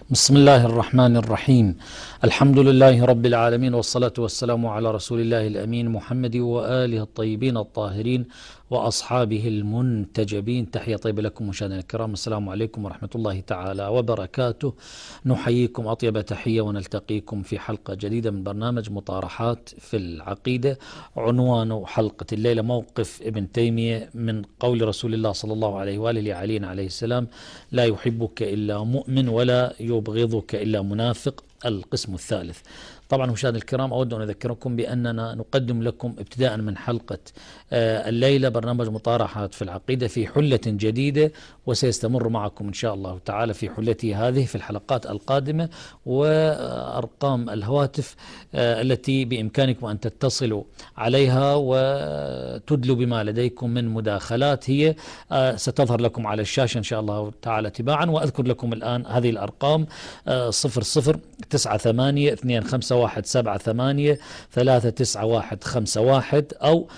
بسم الله الرحمن الرحيم. الحمد لله رب العالمين، والصلاة والسلام على رسول الله الأمين محمد وآله الطيبين الطاهرين وأصحابه المنتجبين. تحية طيبة لكم مشاهدينا الكرام، السلام عليكم ورحمة الله تعالى وبركاته. نحييكم أطيب تحية ونلتقيكم في حلقة جديدة من برنامج مطارحات في العقيدة. عنوان حلقة الليلة موقف ابن تيمية من قول رسول الله صلى الله عليه وآله لعلي عليه السلام: لا يحبك إلا مؤمن ولا يبغضك إلا منافق. القسم الثالث. طبعا مشاهدينا الكرام، أود أن أذكركم بأننا نقدم لكم ابتداء من حلقة الليلة برنامج مطارحات في العقيدة في حلة جديدة، وسيستمر معكم إن شاء الله تعالى في حلته هذه في الحلقات القادمة. وأرقام الهواتف التي بإمكانكم أن تتصلوا عليها وتدلوا بما لديكم من مداخلات هي ستظهر لكم على الشاشة إن شاء الله تعالى تباعا. وأذكر لكم الآن هذه الأرقام: 009825783951 أو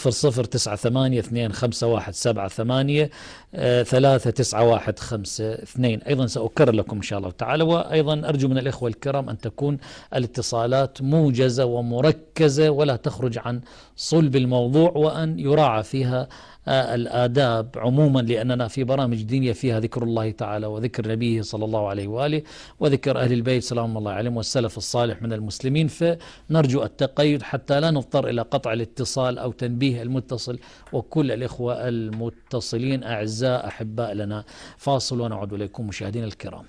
00292578395152. أيضا سأكرر لكم إن شاء الله تعالى. وأيضا أرجو من الإخوة الكرام أن تكون الاتصالات موجزة ومركزة ولا تخرج عن صلب الموضوع، وأن يراعى فيها الآداب عموما، لأننا في برامج دينية فيها ذكر الله تعالى وذكر نبيه صلى الله عليه وآله وذكر أهل البيت سلام الله عليهم والسلف الصالح من المسلمين، فنرجو التقيد حتى لا نضطر إلى قطع الاتصال أو تنبيه المتصل. وكل الإخوة المتصلين أعزاء أحباء لنا. فاصل ونعود إليكم مشاهدينا الكرام.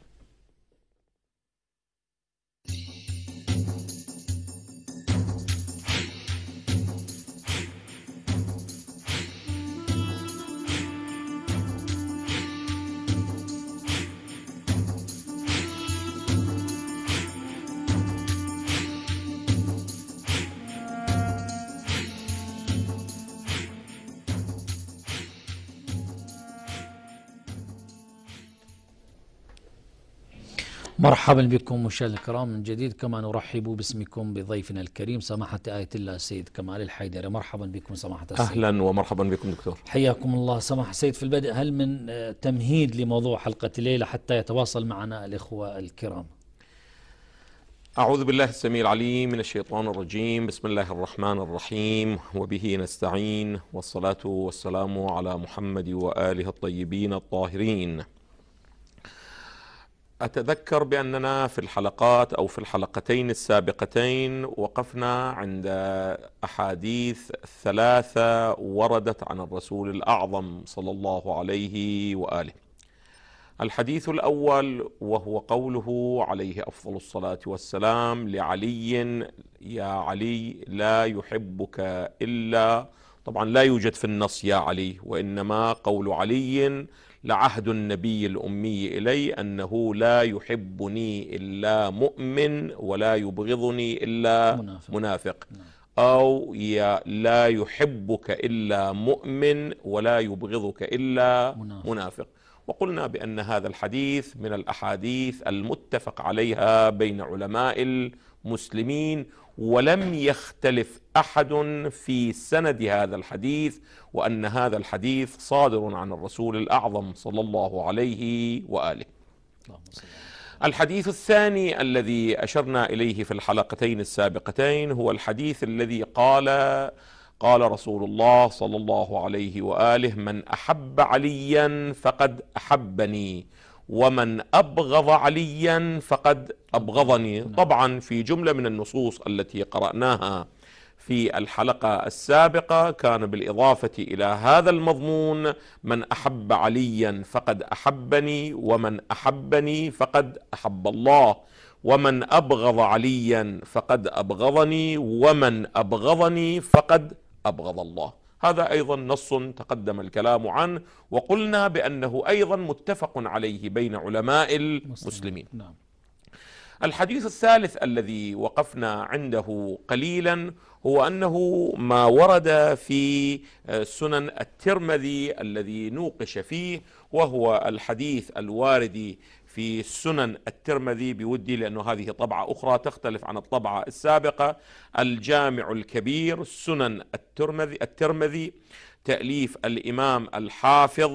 مرحبا بكم مشاهدينا الكرام من جديد، كما نرحب باسمكم بضيفنا الكريم سماحة آية الله السيد كمال الحيدري. مرحبا بكم سماحة السيد. أهلا ومرحبا بكم دكتور. حياكم الله سماحة السيد. في البدء، هل من تمهيد لموضوع حلقة الليلة حتى يتواصل معنا الإخوة الكرام؟ أعوذ بالله السميع العليم من الشيطان الرجيم. بسم الله الرحمن الرحيم، وبه نستعين، والصلاة والسلام على محمد وآله الطيبين الطاهرين. أتذكر بأننا في الحلقات أو في الحلقتين السابقتين وقفنا عند أحاديث ثلاثة وردت عن الرسول الأعظم صلى الله عليه وآله. الحديث الأول وهو قوله عليه أفضل الصلاة والسلام لعلي: يا علي لا يحبك إلا، طبعا لا يوجد في النص يا علي، وإنما قول علي لعهد النبي الأمي إلي أنه لا يحبني إلا مؤمن ولا يبغضني إلا منافق، أو لا يحبك إلا مؤمن ولا يبغضك إلا منافق. وقلنا بأن هذا الحديث من الأحاديث المتفق عليها بين علماء المسلمين، ولم يختلف أحد في سند هذا الحديث، وأن هذا الحديث صادر عن الرسول الأعظم صلى الله عليه وآله. الحديث الثاني الذي أشرنا إليه في الحلقتين السابقتين هو الحديث الذي قال رسول الله صلى الله عليه وآله: من أحب عليا فقد أحبني، ومن أبغض عليا فقد أبغضني. طبعا في جملة من النصوص التي قرأناها في الحلقة السابقة كان بالإضافة إلى هذا المضمون: من أحب عليا فقد أحبني، ومن أحبني فقد أحب الله، ومن أبغض عليا فقد أبغضني، ومن أبغضني فقد أبغض الله. هذا أيضا نص تقدم الكلام عنه، وقلنا بأنه أيضا متفق عليه بين علماء المسلمين. الحديث الثالث الذي وقفنا عنده قليلا هو أنه ما ورد في سنن الترمذي الذي نوقش فيه، وهو الحديث الوارد في سنن الترمذي بودي، لأنه هذه طبعة أخرى تختلف عن الطبعة السابقة: الجامع الكبير سنن الترمذي تأليف الإمام الحافظ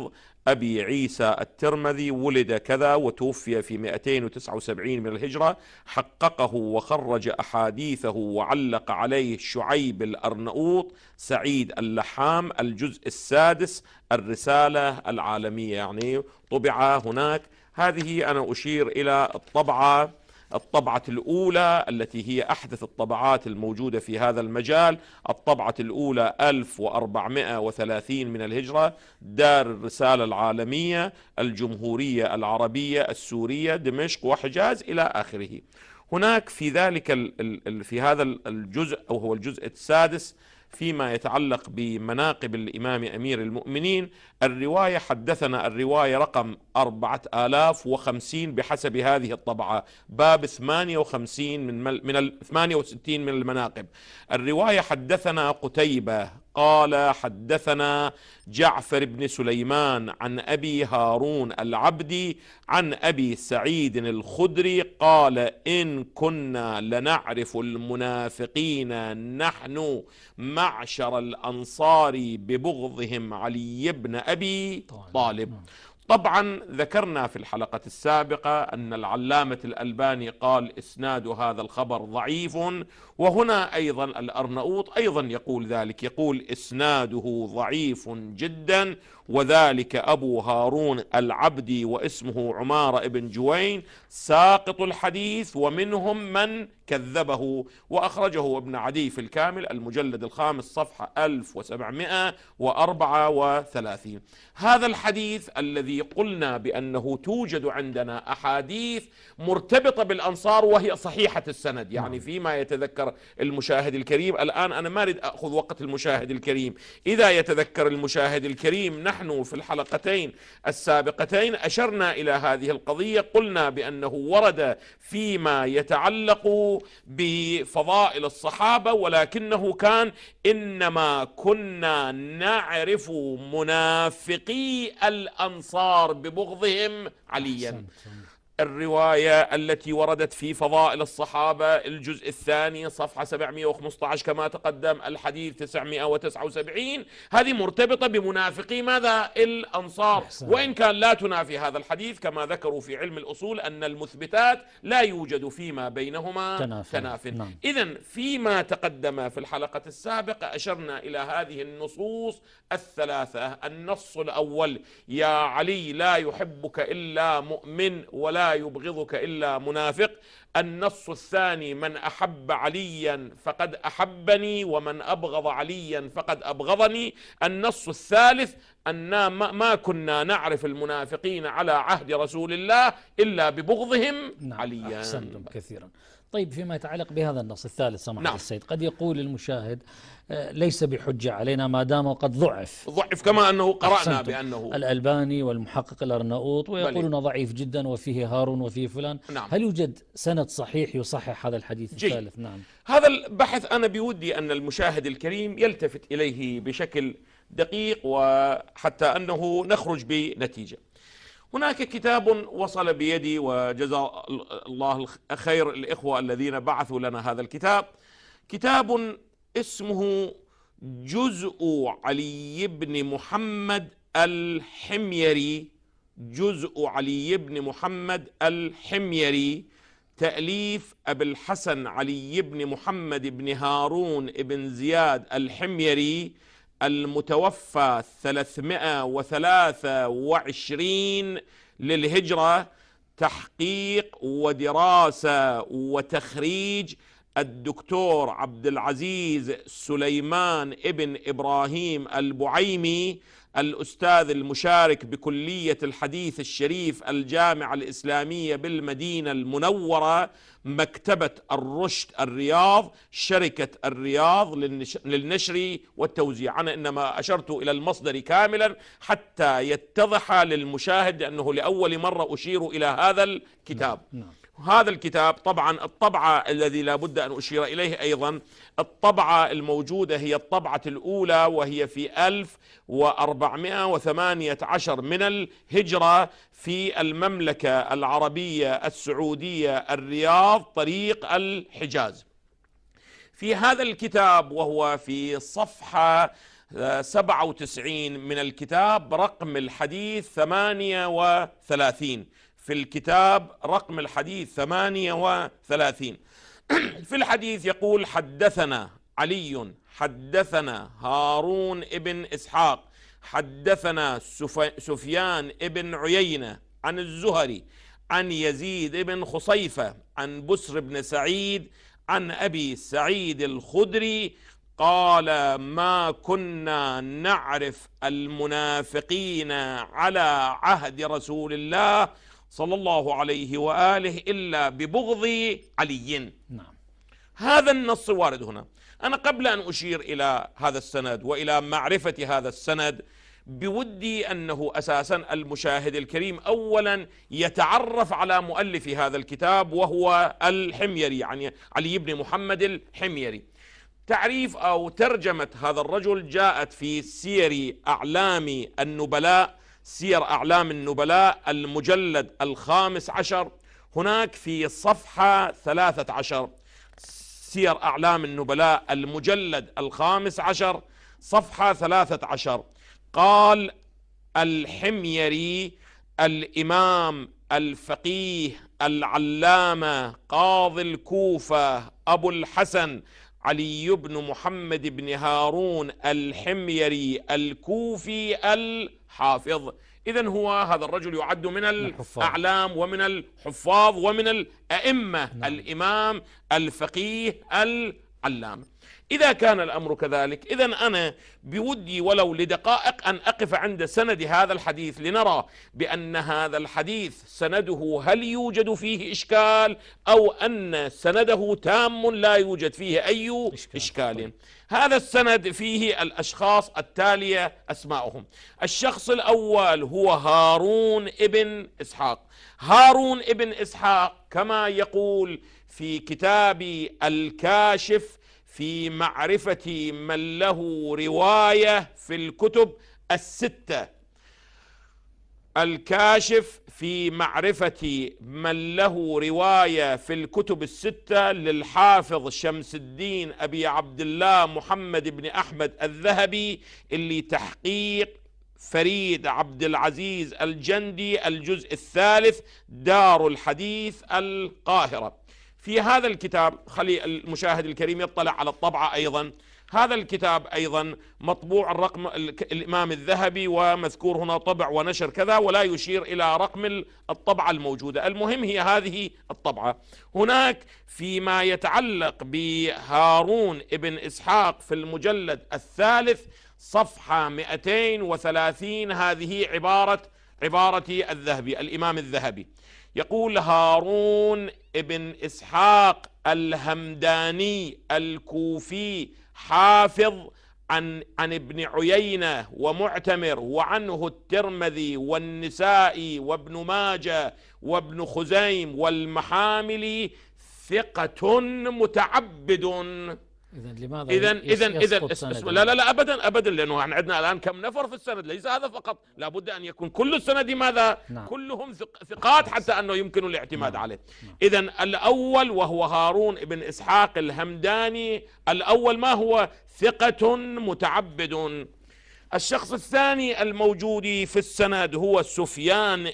أبي عيسى الترمذي ولد كذا وتوفي في 279 من الهجرة، حققه وخرج أحاديثه وعلق عليه شعيب الأرنؤوط، سعيد اللحام، الجزء السادس، الرسالة العالمية، يعني طبع هناك. هذه أنا أشير إلى الطبعة الأولى التي هي أحدث الطبعات الموجودة في هذا المجال. الطبعة الأولى 1430 من الهجرة، دار الرسالة العالمية، الجمهورية العربية السورية، دمشق وحجاز إلى آخره. هناك في ذلك في هذا الجزء، أو هو الجزء السادس، فيما يتعلق بمناقب الإمام أمير المؤمنين، الرواية حدثنا الرواية رقم 4050 بحسب هذه الطبعة، باب 58 من 68 من المناقب. الرواية حدثنا قتيبة قال حدثنا جعفر بن سليمان عن أبي هارون العبدي عن أبي سعيد الخدري قال: إن كنا لنعرف المنافقين نحن معشر الأنصار ببغضهم علي بن أبي طالب. طبعا ذكرنا في الحلقة السابقة أن العلامة الألباني قال إسناد هذا الخبر ضعيف، وهنا أيضا الأرنؤوط أيضا يقول ذلك، يقول إسناده ضعيف جدا، وذلك أبو هارون العبدي واسمه عمارة بن جوين ساقط الحديث، ومنهم من كذبه، وأخرجه ابن عدي في الكامل المجلد الخامس صفحة 1734. هذا الحديث الذي قلنا بأنه توجد عندنا أحاديث مرتبطة بالأنصار وهي صحيحة السند، يعني فيما يتذكر المشاهد الكريم، الآن أنا ما أريد أخذ وقت المشاهد الكريم، إذا يتذكر المشاهد الكريم نحن في الحلقتين السابقتين أشرنا إلى هذه القضية، قلنا بأنه ورد فيما يتعلق بفضائل الصحابة، ولكنه كان إنما كنا نعرف منافقي الأنصار ببغضهم عليا. الرواية التي وردت في فضائل الصحابة الجزء الثاني صفحة 715 كما تقدم، الحديث 979، هذه مرتبطة بمنافقي ماذا؟ الأنصار، وإن كان لا تنافي هذا الحديث كما ذكروا في علم الأصول أن المثبتات لا يوجد فيما بينهما تناف. إذن فيما تقدم في الحلقة السابقة أشرنا إلى هذه النصوص الثلاثة. النص الأول: يا علي لا يحبك إلا مؤمن ولا يبغضك إلا منافق. النص الثاني: من أحب عليا فقد أحبني ومن أبغض عليا فقد أبغضني. النص الثالث: أن ما كنا نعرف المنافقين على عهد رسول الله إلا ببغضهم عليا. أحسنتم كثيرا. طيب، فيما يتعلق بهذا النص الثالث سماحة السيد، قد يقول المشاهد ليس بحجة علينا ما دام قد ضعف كما أنه قرأنا بأنه الألباني والمحقق الأرنؤوط، ويقولون ضعيف جدا وفيه هارون وفيه فلان. هل يوجد سند صحيح يصحح هذا الحديث الثالث؟ هذا البحث أنا بودي أن المشاهد الكريم يلتفت إليه بشكل دقيق، وحتى أنه نخرج بنتيجة. هناك كتاب وصل بيدي، وجزا الله خير الإخوة الذين بعثوا لنا هذا الكتاب، كتاب اسمه جزء علي بن محمد الحميري، جزء علي بن محمد الحميري، تأليف أبي الحسن علي بن محمد بن هارون بن زياد الحميري، المتوفى 323 للهجرة، تحقيق ودراسة وتخريج الدكتور عبد العزيز سليمان ابن إبراهيم البعيمي، الأستاذ المشارك بكلية الحديث الشريف الجامعة الإسلامية بالمدينة المنورة، مكتبة الرشد الرياض، شركة الرياض للنشر والتوزيع. أنا إنما أشرت إلى المصدر كاملا حتى يتضح للمشاهد أنه لأول مرة أشير إلى هذا الكتاب. هذا الكتاب طبعا الطبعة الذي لا بد أن أشير إليه أيضا، الطبعة الموجودة هي الطبعة الأولى، وهي في 1418 من الهجرة في المملكة العربية السعودية الرياض طريق الحجاز. في هذا الكتاب وهو في صفحة 97 من الكتاب رقم الحديث 38. في الكتاب رقم الحديث 38. في الحديث يقول: حدثنا علي حدثنا هارون ابن إسحاق حدثنا سفيان ابن عيينة عن الزهري عن يزيد بن خصيفة عن بسر بن سعيد عن أبي سعيد الخدري قال: ما كنا نعرف المنافقين على عهد رسول الله صلى الله عليه وآله إلا ببغض علي. نعم. هذا النص وارد هنا. أنا قبل أن أشير إلى هذا السند وإلى معرفة هذا السند بودي أنه أساسا المشاهد الكريم أولا يتعرف على مؤلف هذا الكتاب وهو الحميري، يعني علي بن محمد الحميري. تعريف أو ترجمة هذا الرجل جاءت في سير أعلام النبلاء، سير أعلام النبلاء المجلد 15، هناك في صفحة 13. سير أعلام النبلاء المجلد 15 صفحة 13. قال الحميري: الإمام الفقيه العلامة قاضي الكوفة أبو الحسن علي بن محمد بن هارون الحميري الكوفي الحافظ. إذن هو هذا الرجل يعد من الأعلام ومن الحفاظ ومن الأئمة. نعم. الإمام الفقيه العلامة. إذا كان الأمر كذلك، إذن أنا بودي ولو لدقائق أن أقف عند سند هذا الحديث لنرى بأن هذا الحديث سنده هل يوجد فيه إشكال أو أن سنده تام لا يوجد فيه أي إشكال. هذا السند فيه الأشخاص التالية أسماؤهم. الشخص الأول هو هارون ابن إسحاق. هارون ابن إسحاق كما يقول في كتاب الكاشف في معرفة من له رواية في الكتب الستة، الكاشف في معرفة من له رواية في الكتب الستة للحافظ شمس الدين أبي عبد الله محمد بن أحمد الذهبي، اللي تحقيق فريد عبد العزيز الجندي، الجزء الثالث، دار الحديث القاهرة. في هذا الكتاب خلي المشاهد الكريم يطلع على الطبعة أيضا. هذا الكتاب أيضا مطبوع الرقم الإمام الذهبي، ومذكور هنا طبع ونشر كذا، ولا يشير إلى رقم الطبعة الموجودة. المهم هي هذه الطبعة. هناك فيما يتعلق بهارون ابن إسحاق في المجلد الثالث صفحة 230، هذه عبارة الذهبي، الإمام الذهبي يقول: هارون ابن إسحاق الهمداني الكوفي حافظ عن ابن عيينة ومعتمر، وعنه الترمذي والنسائي وابن ماجه وابن خزيم والمحاملي، ثقة متعبد. لماذا إذن لا أبدا لأنه عندنا الآن كم نفر في السند، ليس هذا فقط، لابد أن يكون كل السند ماذا؟ نعم. كلهم ثقات حتى أنه يمكن الاعتماد عليه. إذن الأول وهو هارون ابن إسحاق الهمداني، الأول ما هو؟ ثقة متعبد. الشخص الثاني الموجود في السند هو سفيان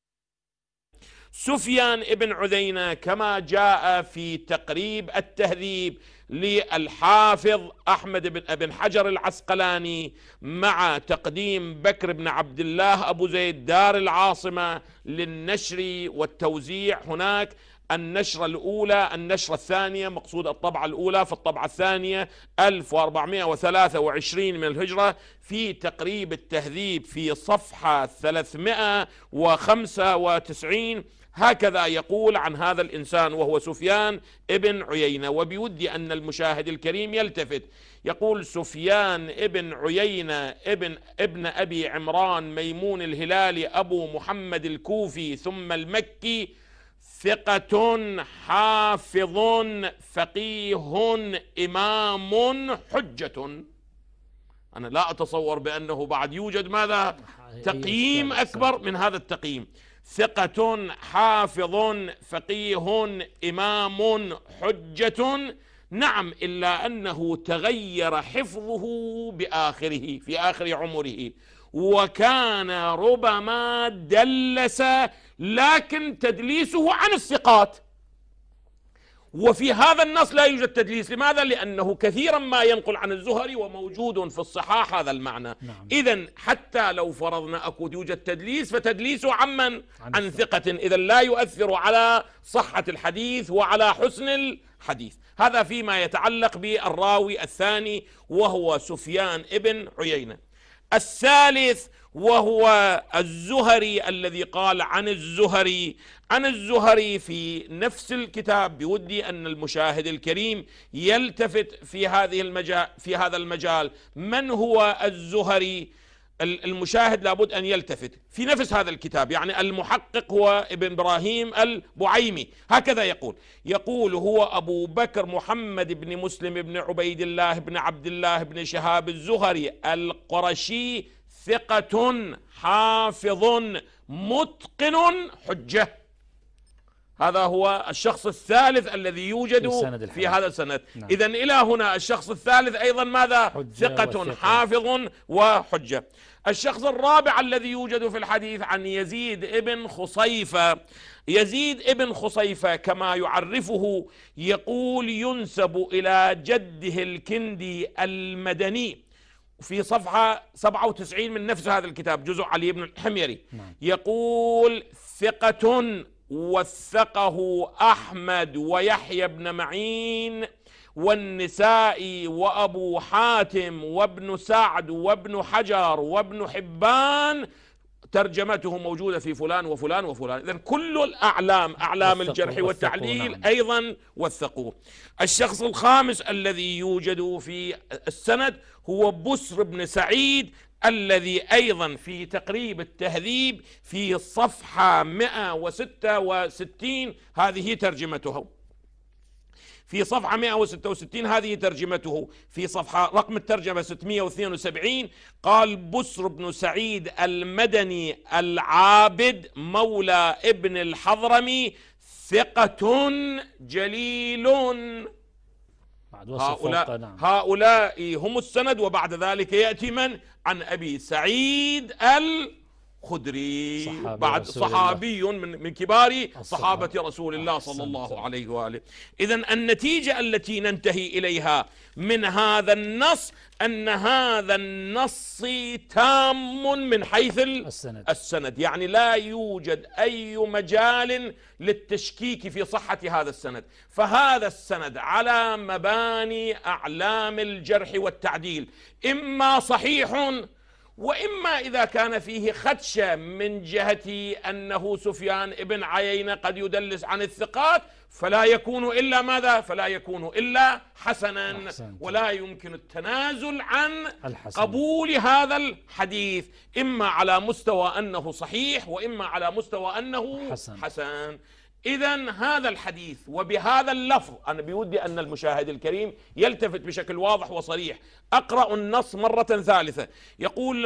ابن عذينة، كما جاء في تقريب التهذيب للحافظ أحمد بن حجر العسقلاني، مع تقديم بكر بن عبد الله أبو زيد دار العاصمة للنشر والتوزيع. هناك النشرة الأولى، النشرة الثانية، مقصود الطبعة الأولى، في الطبعة الثانية 1423 من الهجرة، في تقريب التهذيب في صفحة 395. هكذا يقول عن هذا الإنسان وهو سفيان ابن عيينة. وبودي أن المشاهد الكريم يلتفت، يقول: سفيان ابن عيينة ابن أبي عمران ميمون الهلالي أبو محمد الكوفي ثم المكي، ثقة حافظ فقيه إمام حجة. أنا لا أتصور بأنه بعد يوجد ماذا؟ تقييم أكبر من هذا التقييم. ثقة حافظ فقيه إمام حجة، نعم، إلا أنه تغير حفظه بآخره في آخر عمره، وكان ربما دلس، لكن تدليسه عن الثقات. وفي هذا النص لا يوجد تدليس. لماذا؟ لأنه كثيرا ما ينقل عن الزهري وموجود في الصحاح هذا المعنى. نعم. إذن حتى لو فرضنا أكو يوجد تدليس، فتدليسه عمن؟ عن ثقة، إذن لا يؤثر على صحة الحديث وعلى حسن الحديث. هذا فيما يتعلق بالراوي الثاني، وهو سفيان ابن عيينة. الثالث وهو الزهري، الذي قال عن الزهري في نفس الكتاب. بودي أن المشاهد الكريم يلتفت في هذا المجال. من هو الزهري؟ المشاهد لابد أن يلتفت في نفس هذا الكتاب. يعني المحقق هو ابن إبراهيم البعيمي، هكذا يقول هو أبو بكر محمد بن مسلم بن عبيد الله بن عبد الله بن شهاب الزهري القرشي، ثقة حافظ متقن حجة. هذا هو الشخص الثالث الذي يوجد في هذا السند. نعم. إذن إلى هنا الشخص الثالث أيضا ماذا؟ ثقة حافظ وحجة. الشخص الرابع الذي يوجد في الحديث عن يزيد ابن خصيفة. يزيد ابن خصيفة كما يعرفه يقول ينسب إلى جده الكندي المدني في صفحة 97 من نفس هذا الكتاب، جزء علي بن الحميري. يقول ثقة وثقه أحمد ويحيى بن معين والنسائي وأبو حاتم وابن سعد وابن حجر وابن حبان، ترجمته موجودة في فلان وفلان وفلان. إذن كل أعلام الجرح والتعديل نعم. أيضا وثقوه. الشخص الخامس الذي يوجد في السند هو بسر بن سعيد، الذي أيضا في تقريب التهذيب في صفحة 166 هذه ترجمته. في صفحة 166 هذه ترجمته. في صفحة رقم الترجمة 672 قال بسر بن سعيد المدني العابد مولى ابن الحضرمي، ثقة جليل. هؤلاء هم السند. وبعد ذلك يأتي من؟ عن أبي سعيد الخدري، بعد صحابي من كبار صحابة رسول الله صلى الله عليه وآله. إذن النتيجة التي ننتهي إليها من هذا النص أن هذا النص تام من حيث السند. يعني لا يوجد أي مجال للتشكيك في صحة هذا السند. فهذا السند على مباني أعلام الجرح والتعديل، إما صحيح، وإما إذا كان فيه خدشة من جهة أنه سفيان ابن عيينة قد يدلس عن الثقات، فلا يكون إلا ماذا؟ فلا يكون إلا حسنا. ولا يمكن التنازل عن قبول هذا الحديث، إما على مستوى أنه صحيح وإما على مستوى أنه حسن. إذن هذا الحديث وبهذا اللفظ، أنا بودي أن المشاهد الكريم يلتفت بشكل واضح وصريح. أقرأ النص مرة ثالثة. يقول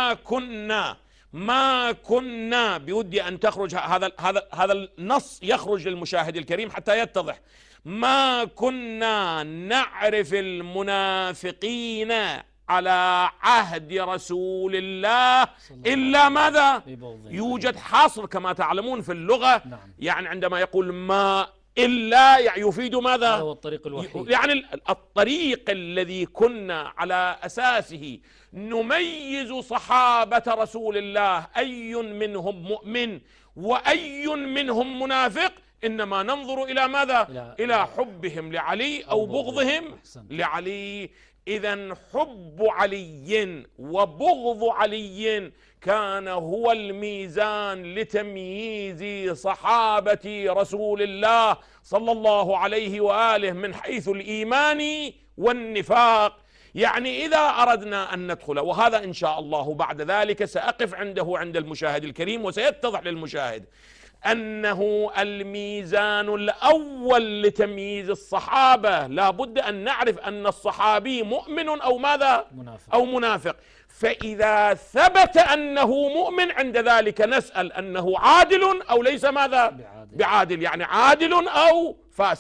ما كنا بودي أن تخرج هذا النص يخرج للمشاهد الكريم حتى يتضح. ما كنا نعرف المنافقين على عهد رسول الله إلا ماذا؟ يوجد حصر كما تعلمون في اللغة. يعني عندما يقول ما إلا يعني يفيد ماذا؟ هذا هو الطريق الوحيد. يعني الطريق الذي كنا على أساسه نميز صحابة رسول الله أي منهم مؤمن وأي منهم منافق، إنما ننظر إلى ماذا؟ إلى حبهم لعلي أو بغضهم لعلي. إذن حب علي وبغض علي كان هو الميزان لتمييز صحابة رسول الله صلى الله عليه وآله من حيث الإيمان والنفاق. يعني إذا أردنا أن ندخل، وهذا إن شاء الله بعد ذلك سأقف عنده عند المشاهد الكريم وسيتضح للمشاهد أنه الميزان الأول لتمييز الصحابة لا بد أن نعرف أن الصحابي مؤمن أو ماذا؟ أو منافق. فإذا ثبت أنه مؤمن عند ذلك نسأل أنه عادل أو ليس ماذا؟ بعادل، يعني عادل أو فاسق.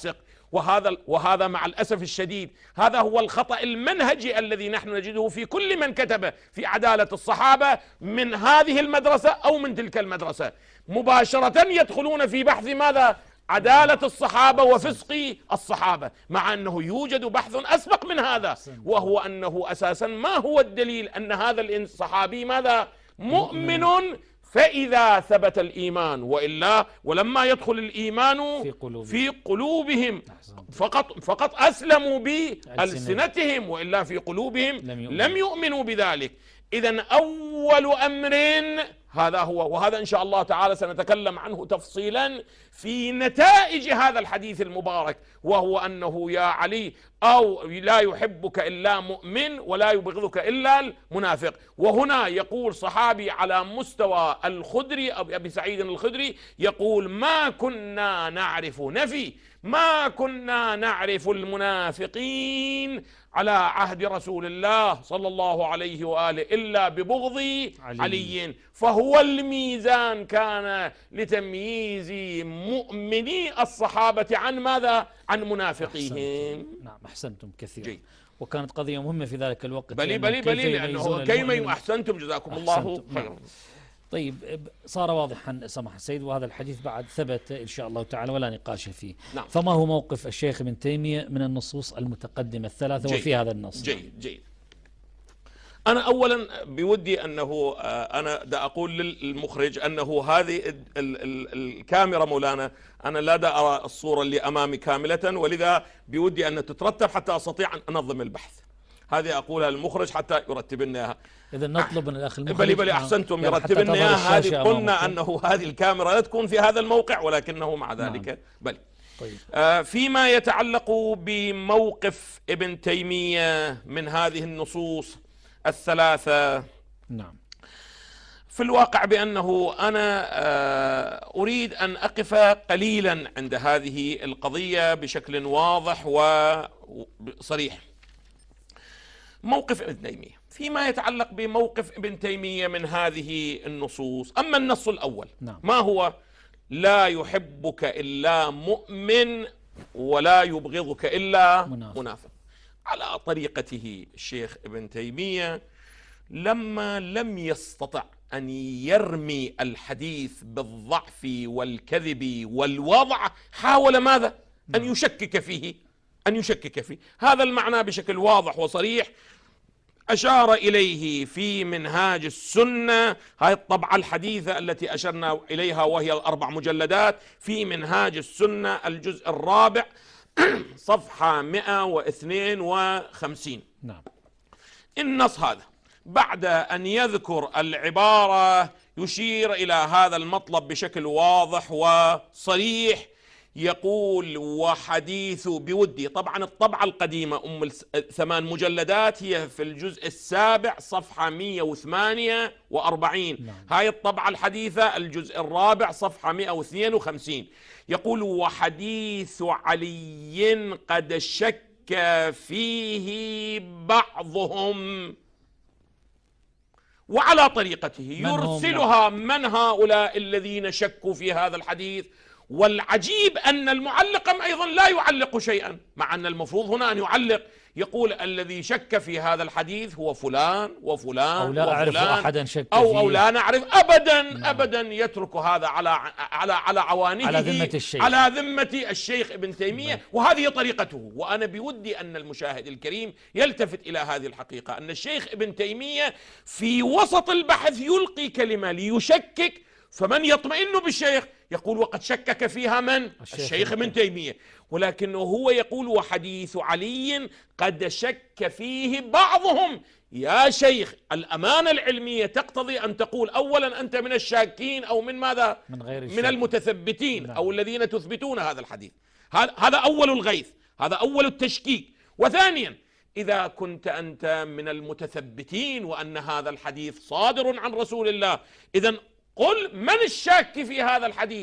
وهذا مع الأسف الشديد هذا هو الخطأ المنهجي الذي نحن نجده في كل من كتب في عدالة الصحابة من هذه المدرسة أو من تلك المدرسة، مباشرة يدخلون في بحث ماذا؟ عدالة الصحابة وفسق الصحابة، مع أنه يوجد بحث أسبق من هذا، وهو أنه أساسا ما هو الدليل أن هذا الصحابي ماذا؟ مؤمن، فإذا ثبت الإيمان وإلا ولما يدخل الإيمان في قلوبهم فقط أسلموا بألسنتهم وإلا في قلوبهم لم يؤمنوا بذلك. إذن أول أمر هذا هو، وهذا إن شاء الله تعالى سنتكلم عنه تفصيلا في نتائج هذا الحديث المبارك، وهو أنه يا علي أو لا يحبك إلا مؤمن ولا يبغضك إلا المنافق. وهنا يقول صحابي على مستوى الخدري أو أبي سعيد الخدري يقول ما كنا نعرف نفي، ما كنا نعرف المنافقين على عهد رسول الله صلى الله عليه وآله إلا ببغض علي، فهو الميزان كان لتمييز مؤمني الصحابة عن ماذا؟ عن منافقيهم. نعم أحسنتم كثيرا. وكانت قضية مهمة في ذلك الوقت. بلي لأنه كيف أحسنتم جزاكم الله خيرا. طيب صار واضحا سماحة السيد، وهذا الحديث بعد ثبت إن شاء الله تعالى ولا نقاش فيه. نعم. فما هو موقف الشيخ ابن تيمية من النصوص المتقدمة الثلاثة وفي هذا النص؟ جيد. أنا أولا بودي أنه أنا دا أقول للمخرج أنه هذه الكاميرا مولانا أنا لا دا أرى الصورة اللي أمامي كاملة، ولذا بودي أن تترتب حتى أستطيع أن أنظم البحث. هذه أقولها للمخرج حتى يرتب لنا إياها. إذا نطلب من الأخ المخرج بلي أحسنتم يرتب لنا إياها. هذه قلنا أنه هذه الكاميرا لا تكون في هذا الموقع، ولكنه مع ذلك بلي. طيب. فيما يتعلق بموقف ابن تيمية من هذه النصوص الثلاثة، نعم، في الواقع بأنه أنا أريد أن أقف قليلا عند هذه القضية بشكل واضح وصريح. موقف ابن تيمية فيما يتعلق بموقف ابن تيمية من هذه النصوص، أما النص الأول نعم. ما هو؟ لا يحبك إلا مؤمن ولا يبغضك إلا منافق. على طريقته الشيخ ابن تيمية لما لم يستطع أن يرمي الحديث بالضعف والكذب والوضع، حاول ماذا؟ أن يشكك فيه، هذا المعنى بشكل واضح وصريح. أشار إليه في منهاج السنة، هاي الطبعة الحديثة التي أشرنا إليها وهي 4 مجلدات، في منهاج السنة الجزء الرابع صفحة 152. نعم. النص هذا بعد أن يذكر العبارة يشير إلى هذا المطلب بشكل واضح وصريح. يقول وحديث بودي، طبعا الطبعة القديمة 8 مجلدات هي في الجزء السابع صفحة 148. هاي الطبعة الحديثة الجزء الرابع صفحة 152. يقول وحديث علي قد شك فيه بعضهم، وعلى طريقته يرسلها من هؤلاء الذين شكوا في هذا الحديث. والعجيب أن المعلق أيضا لا يعلق شيئا، مع أن المفروض هنا أن يعلق، يقول الذي شك في هذا الحديث هو فلان وفلان أو لا أعرف أحدا شك أو لا نعرف أبدا أبدا، يترك هذا على عوانه، على ذمة الشيخ ابن تيمية، وهذه طريقته. وأنا بودي أن المشاهد الكريم يلتفت إلى هذه الحقيقة، أن الشيخ ابن تيمية في وسط البحث يلقي كلمة ليشكك، فمن يطمئن بالشيخ يقول وقد شكك فيها من؟ الشيخ ابن تيمية، ولكنه هو يقول وحديث علي قد شك فيه بعضهم. يا شيخ، الأمانة العلمية تقتضي أن تقول أولا أنت من الشاكين أو من ماذا؟ من المتثبتين. نعم. أو الذين تثبتون هذا الحديث. هذا أول الغيث، هذا أول التشكيك. وثانيا إذا كنت أنت من المتثبتين وأن هذا الحديث صادر عن رسول الله، إذن قل من الشاك في هذا الحديث؟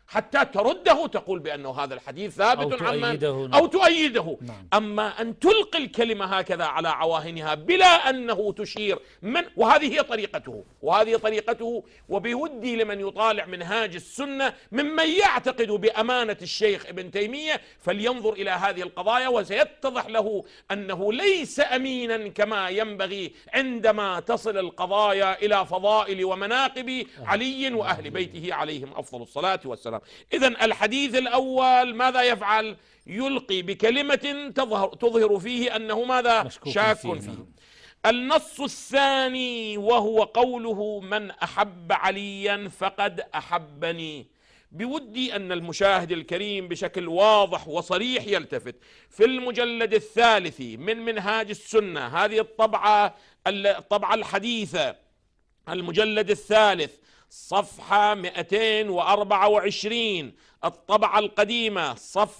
حتى ترده، تقول بأنه هذا الحديث ثابت عن أو تؤيده. نعم. أما أن تلقي الكلمة هكذا على عواهنها بلا أنه تشير وهذه هي طريقته. وبودي لمن يطالع منهاج السنة ممن يعتقد بأمانة الشيخ ابن تيمية فلينظر إلى هذه القضايا، وسيتضح له أنه ليس أمينا كما ينبغي عندما تصل القضايا إلى فضائل ومناقب علي وأهل بيته عليهم أفضل الصلاة والسلام. إذن الحديث الأول ماذا يفعل؟ يلقي بكلمة تظهر فيه أنه ماذا؟ شاك فيه. النص الثاني وهو قوله من أحب عليا فقد أحبني. بودي أن المشاهد الكريم بشكل واضح وصريح يلتفت في المجلد الثالث من منهاج السنة، هذه الطبعة الحديثة، المجلد الثالث صفحة 224، الطبعة القديمة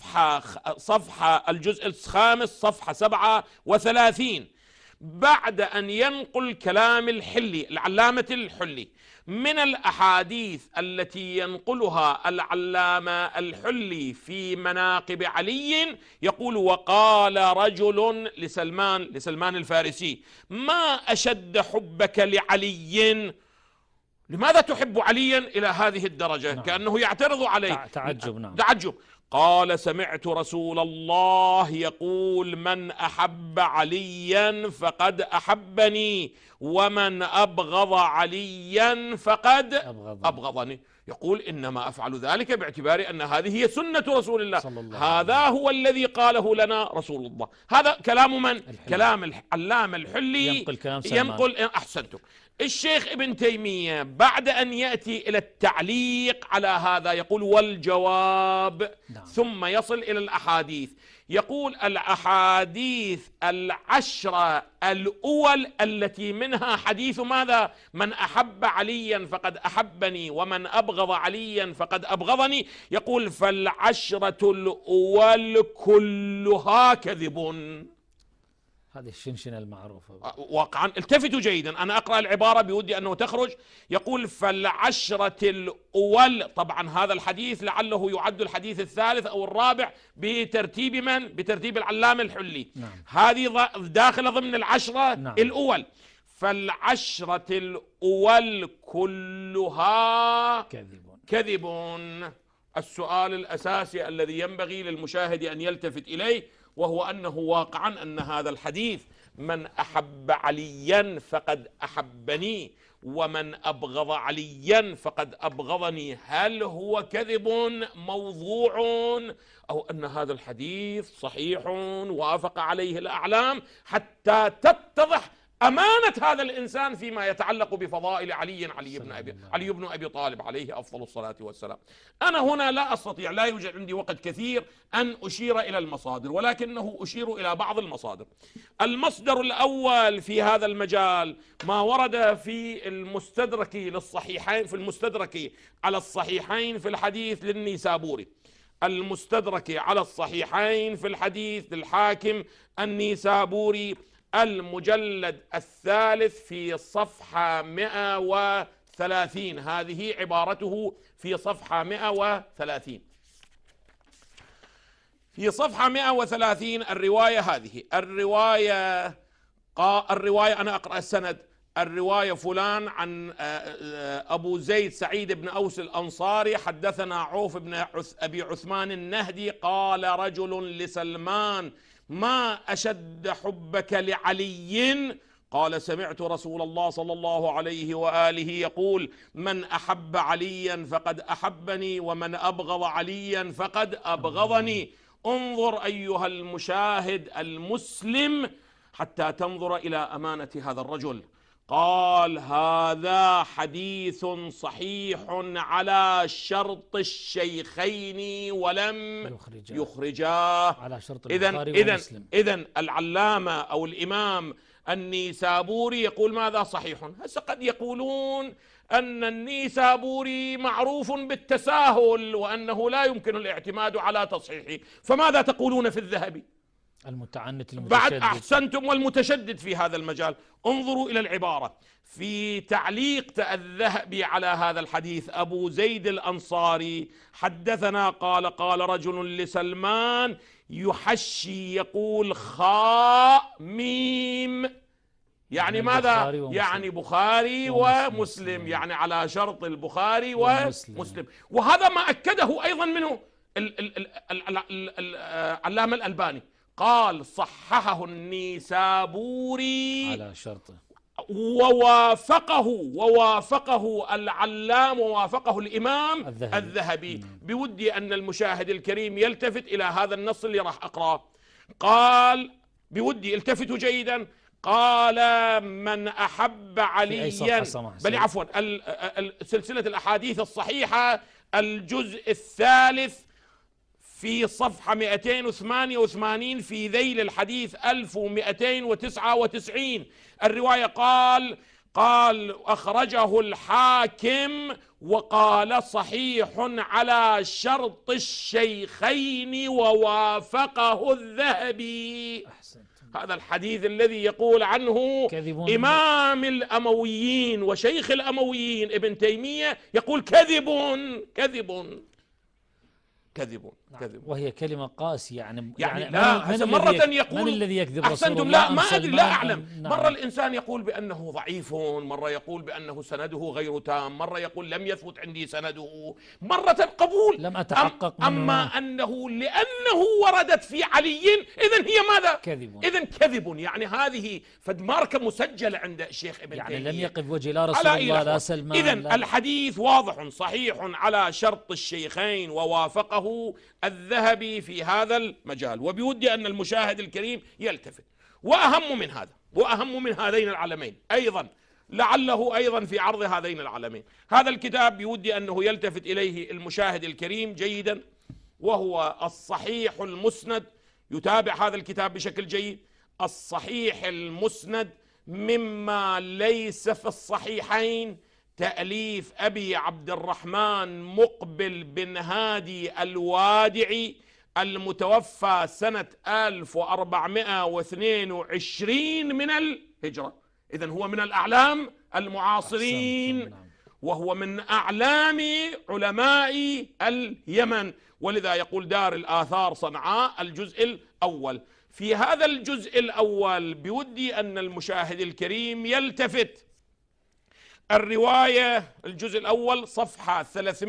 صفحة الجزء الخامس صفحة 37. بعد أن ينقل كلام العلامة الحلي من الأحاديث التي ينقلها العلامة الحلي في مناقب علي، يقول وقال رجل لسلمان الفارسي ما أشد حبك لعلي، لماذا تحب عليا إلى هذه الدرجة؟ نعم. كأنه يعترض عليه. تعجب. نعم. تعجب. قال سمعت رسول الله يقول من أحب عليا فقد أحبني ومن أبغض عليا فقد أبغضني. يقول إنما أفعل ذلك باعتبار أن هذه هي سنة رسول الله، هذا هو الذي قاله لنا رسول الله. هذا كلام من؟ كلام العلامة الحلي ينقل أحسنتم. الشيخ ابن تيمية بعد أن يأتي إلى التعليق على هذا يقول والجواب. نعم. ثم يصل إلى الأحاديث، يقول الأحاديث 10 الأول التي منها حديث ماذا؟ من أحب عليا فقد أحبني ومن أبغض عليا فقد أبغضني. يقول فال10 الأول كلها كذب. هذه الشنشنة المعروفة واقعا. التفتوا جيدا، أنا أقرأ العبارة بودي أنه تخرج. يقول فال10 الأول، طبعا هذا الحديث لعله يعد الحديث الثالث أو الرابع بترتيب من؟ بترتيب العلامة الحلي. نعم. هذه داخلة ضمن ال10. نعم. الأول. فال10 الأول كلها كذب. السؤال الأساسي الذي ينبغي للمشاهد أن يلتفت إليه وهو أنه واقعا أن هذا الحديث من أحب عليا فقد أحبني ومن أبغض عليا فقد أبغضني، هل هو كذب موضوع أو أن هذا الحديث صحيح وافق عليه الأعلام، حتى تتضح أمانة هذا الإنسان فيما يتعلق بفضائل علي بن أبي طالب عليه أفضل الصلاة والسلام. أنا هنا لا يوجد عندي وقت كثير أن أشير إلى المصادر، ولكنه أشير إلى بعض المصادر. المصدر الأول في هذا المجال ما ورد في المستدرك للصحيحين، في المستدرك على الصحيحين في الحديث للنيسابوري، المستدرك على الصحيحين في الحديث للحاكم النيسابوري، المجلد الثالث في صفحة 130. هذه عبارته في صفحة 130. في صفحة 130 الرواية هذه، الرواية أنا أقرأ السند. الرواية فلان عن أبو زيد سعيد بن أوس الأنصاري حدثنا عوف بن أبي عثمان النهدي قال رجل لسلمان ما أشد حبك لعلي؟ قال سمعت رسول الله صلى الله عليه وآله يقول من أحب عليا فقد أحبني ومن أبغض عليا فقد أبغضني. انظر أيها المشاهد المسلم حتى تنظر إلى أمانة هذا الرجل. قال هذا حديث صحيح على شرط الشيخين ولم يخرجاه على شرط البخاري ومسلم. إذن العلامة أو الإمام النيسابوري يقول ماذا؟ صحيح. هسه قد يقولون أن النيسابوري معروف بالتساهل وأنه لا يمكن الاعتماد على تصحيحه، فماذا تقولون في الذهبي؟ المتعنت بعد المتشدد. أحسنتم، والمتشدد في هذا المجال. انظروا إلى العبارة في تعليق الذهبي على هذا الحديث. أبو زيد الأنصاري حدثنا قال قال رجل لسلمان يحشي يقول خاء ميم، يعني ماذا؟ يعني بخاري ومسلم، يعني على شرط البخاري ومسلم. وهذا ما أكده أيضا منه العلامة الألباني، قال صححه النيسابوري على شرطه، ووافقه العلام ووافقه الإمام الذهبي. بودي أن المشاهد الكريم يلتفت إلى هذا النص اللي راح أقرأه. قال بودي التفتوا جيدا، قال من أحب عليا، بل عفوا سلسلة الأحاديث الصحيحة الجزء الثالث في صفحة 288 في ذيل الحديث 1299 الرواية. قال أخرجه الحاكم وقال صحيح على شرط الشيخين ووافقه الذهبي. هذا الحديث الذي يقول عنه إمام الأمويين وشيخ الأمويين ابن تيمية يقول كذب كذب كذب كذب، وهي كلمة قاسية. يعني لا، مرة يقول من الذي يكذب؟ أحسنتم، لا ما أدري، لا أعلم. مرة الإنسان يقول بأنه ضعيف، مرة يقول بأنه سنده غير تام، مرة يقول لم يثبت عندي سنده، مرة قبول لم أتحقق أما أنه لأنه وردت في علي إذن هي ماذا؟ كذب. إذن كذب، يعني هذه فد ماركة مسجلة عند الشيخ ابن تيمية، يعني لم يقف وجه لا رسول الله لا سلمان. إذن الحديث واضح صحيح على شرط الشيخين ووافقه الذهبي في هذا المجال. وبودي أن المشاهد الكريم يلتفت. وأهم من هذين العلمين أيضا، لعله أيضا في عرض هذين العلمين، هذا الكتاب بودي أنه يلتفت إليه المشاهد الكريم جيدا، وهو الصحيح المسند. يتابع هذا الكتاب بشكل جيد. الصحيح المسند مما ليس في الصحيحين، تأليف أبي عبد الرحمن مقبل بن هادي الوادعي، المتوفى سنة 1422 من الهجرة. إذن هو من الأعلام المعاصرين، وهو من أعلام علماء اليمن، ولذا يقول دار الآثار صنعاء الجزء الأول. في هذا الجزء الأول بودي أن المشاهد الكريم يلتفت. الرواية الجزء الأول صفحة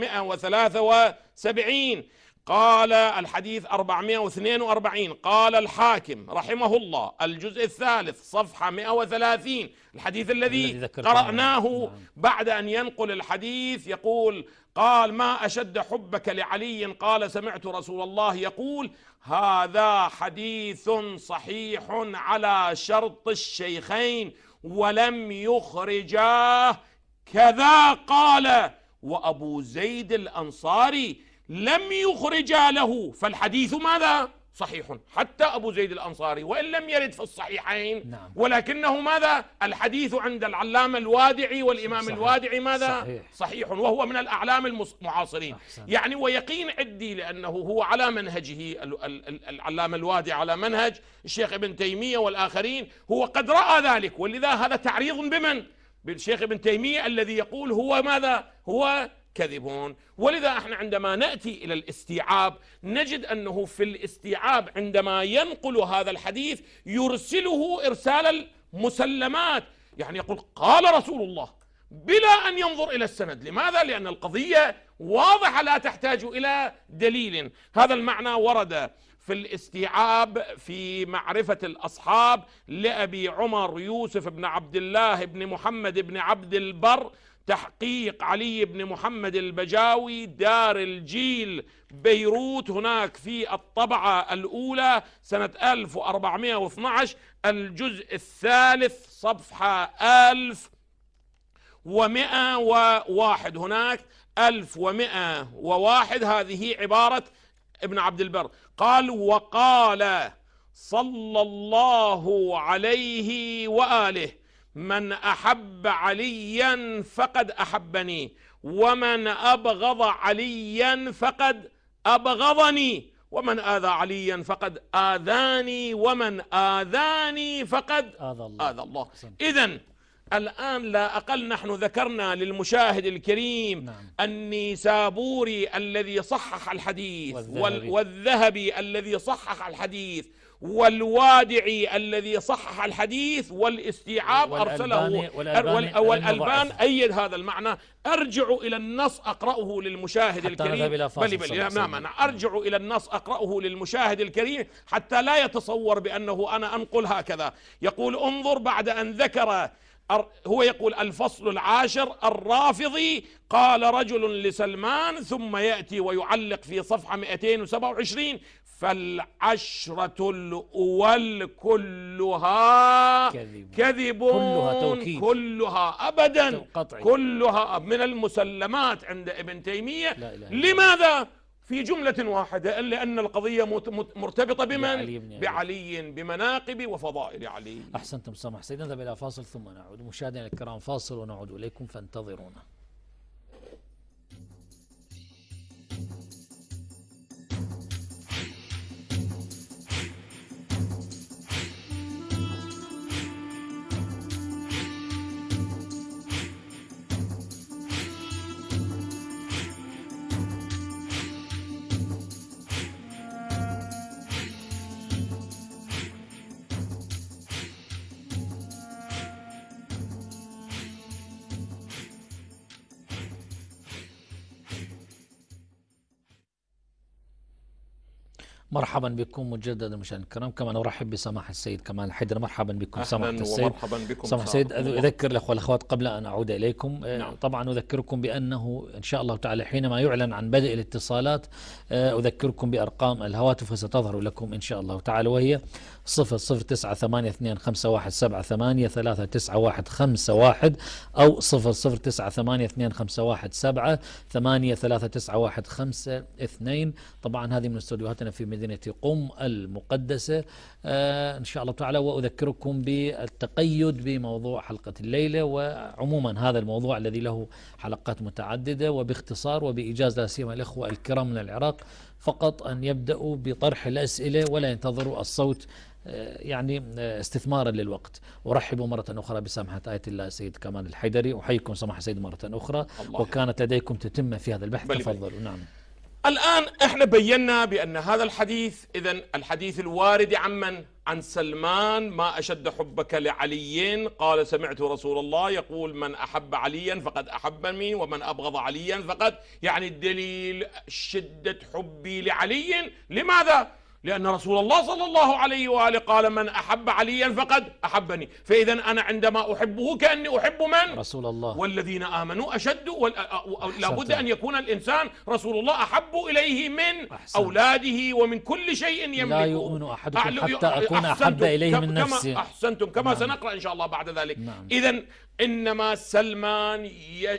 373، قال الحديث 442، قال الحاكم رحمه الله الجزء الثالث صفحة 130، الحديث الذي قرأناه. بعد أن ينقل الحديث يقول قال ما أشد حبك لعلي، قال سمعت رسول الله يقول هذا حديث صحيح على شرط الشيخين ولم يخرجاه كذا قال. وأبو زيد الأنصاري لم يخرج له، فالحديث ماذا؟ صحيح. حتى أبو زيد الأنصاري وإن لم يرد في الصحيحين، ولكنه ماذا؟ الحديث عند العلامة الوادعي والإمام الوادعي ماذا؟ صحيح، وهو من الأعلام المعاصرين. يعني ويقين عندي لأنه هو على منهجه، العلامة الوادعي على منهج الشيخ ابن تيمية والآخرين، هو قد رأى ذلك، ولذا هذا تعريض بمن؟ بالشيخ ابن تيمية الذي يقول هو ماذا؟ هو كذبون. ولذا احنا عندما نأتي إلى الاستيعاب نجد أنه في الاستيعاب عندما ينقل هذا الحديث يرسله إرسال المسلمات، يعني يقول قال رسول الله بلا أن ينظر إلى السند. لماذا؟ لأن القضية واضحة لا تحتاج إلى دليل. هذا المعنى ورد في الاستيعاب في معرفة الأصحاب لأبي عمر يوسف بن عبد الله بن محمد بن عبد البر، تحقيق علي بن محمد البجاوي، دار الجيل بيروت، هناك في الطبعة الأولى سنة 1412 الجزء الثالث صفحة 1101، هناك 1101. هذه عبارة ابن عبد البر. قال وقال صلى الله عليه وآله من أحب عليا فقد أحبني، ومن أبغض عليا فقد أبغضني، ومن آذى عليا فقد آذاني ومن آذاني فقد آذى الله. إذن الآن لا أقل نحن ذكرنا للمشاهد الكريم النيسابوري الذي صحح الحديث والذهبي الذي صحح الحديث والوادعي الذي صحح الحديث والاستيعاب أرسله والألبان أيد هذا المعنى. أرجع إلى النص أقرأه للمشاهد الكريم أرجع إلى النص أقرأه للمشاهد الكريم حتى لا يتصور بأنه أنا أنقل هكذا. يقول انظر بعد أن ذكر هو يقول الفصل العاشر الرافضي قال رجل لسلمان ثم يأتي ويعلق في صفحة 227 فالعشرة الأول كلها كذب كلها توكيد كلها أبدا كلها من المسلمات عند ابن تيمية. لماذا؟ في جملة واحدة لأن القضية مرتبطة بمن؟ بعلي بمناقب وفضائل علي. أحسنتم سماح سيد. نذهب إلى فاصل ثم نعود. مشاهدينا الكرام فاصل ونعود إليكم فانتظرونا. مرحبا بكم مجددا مشاهدينا الكرام. كما نرحب بسماحة السيد كمال الحيدري. مرحبا بكم سماحة السيد. ومرحبا بكم سماحة السيد. أذكر الأخوة والأخوات قبل أن أعود إليكم طبعا أذكركم بأنه إن شاء الله تعالى حينما يعلن عن بدء الاتصالات أذكركم بأرقام الهواتف وستظهر لكم إن شاء الله تعالى، وهي 009825178391 أو 009825178391. طبعا هذه من استوديوهاتنا في مدينة قم المقدسة إن شاء الله تعالى. وأذكركم بالتقيد بموضوع حلقة الليلة وعموما هذا الموضوع الذي له حلقات متعددة، وباختصار وبإيجاز لا سيما الإخوة الكرام من العراق فقط أن يبدأوا بطرح الأسئلة ولا ينتظروا الصوت يعني استثمارا للوقت. أرحب مرة أخرى بسماحة آية الله السيد كمال الحيدري. أحييكم سماحة السيد مرة أخرى وكانت لديكم تتمة في هذا البحث. تفضلوا. نعم. الآن احنا بينا بأن هذا الحديث إذن الحديث الوارد عن سلمان ما أشد حبك لعلي قال سمعت رسول الله يقول من أحب عليا فقد أحبني ومن أبغض عليا فقد، يعني الدليل شدة حبي لعلي. لماذا؟ لأن رسول الله صلى الله عليه وآله قال من أحب عليا فقد أحبني، فإذا أنا عندما أحبه كأني أحب من؟ رسول الله. والذين آمنوا أشد لابد أن يكون الإنسان رسول الله أحب إليه من أولاده ومن كل شيء يملكه. لا يؤمن أحدكم حتى أكون أحب إليه من نفسه. أحسنتم كما سنقرأ إن شاء الله بعد ذلك. إذن إنما سلمان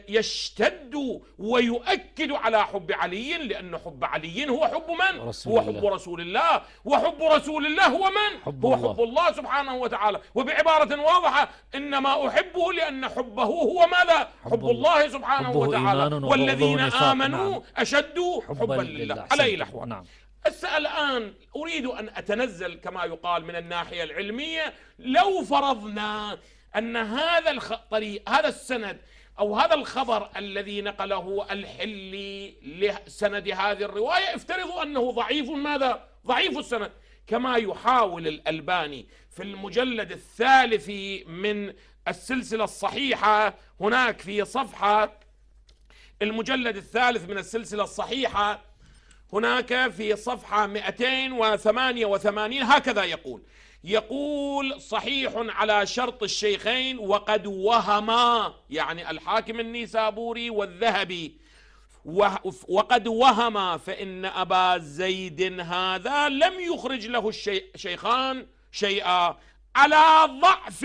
يشتد ويؤكد على حب علي، لأن حب علي هو حب من؟ هو حب رسول الله، وحب رسول الله هو من؟ هو حب الله سبحانه وتعالى. وبعبارة واضحة إنما أحبه لأن حبه هو ماذا؟ حب الله سبحانه وتعالى. والذين آمنوا أشد حبا لله. على أي الأحوال. الآن أريد أن أتنزل كما يقال من الناحية العلمية. لو فرضنا أن هذا هذا السند أو هذا الخبر الذي نقله الحلي لسند هذه الرواية افترضوا أنه ضعيف، ماذا؟ ضعيف السند، كما يحاول الألباني في المجلد الثالث من السلسلة الصحيحة. هناك في صفحة المجلد الثالث من السلسلة الصحيحة هناك في صفحة 288 هكذا يقول صحيح على شرط الشيخين وقد وهما، يعني الحاكم النيسابوري والذهبي، وقد وهما فإن أبا زيد هذا لم يخرج له الشيخان شيئا على ضعف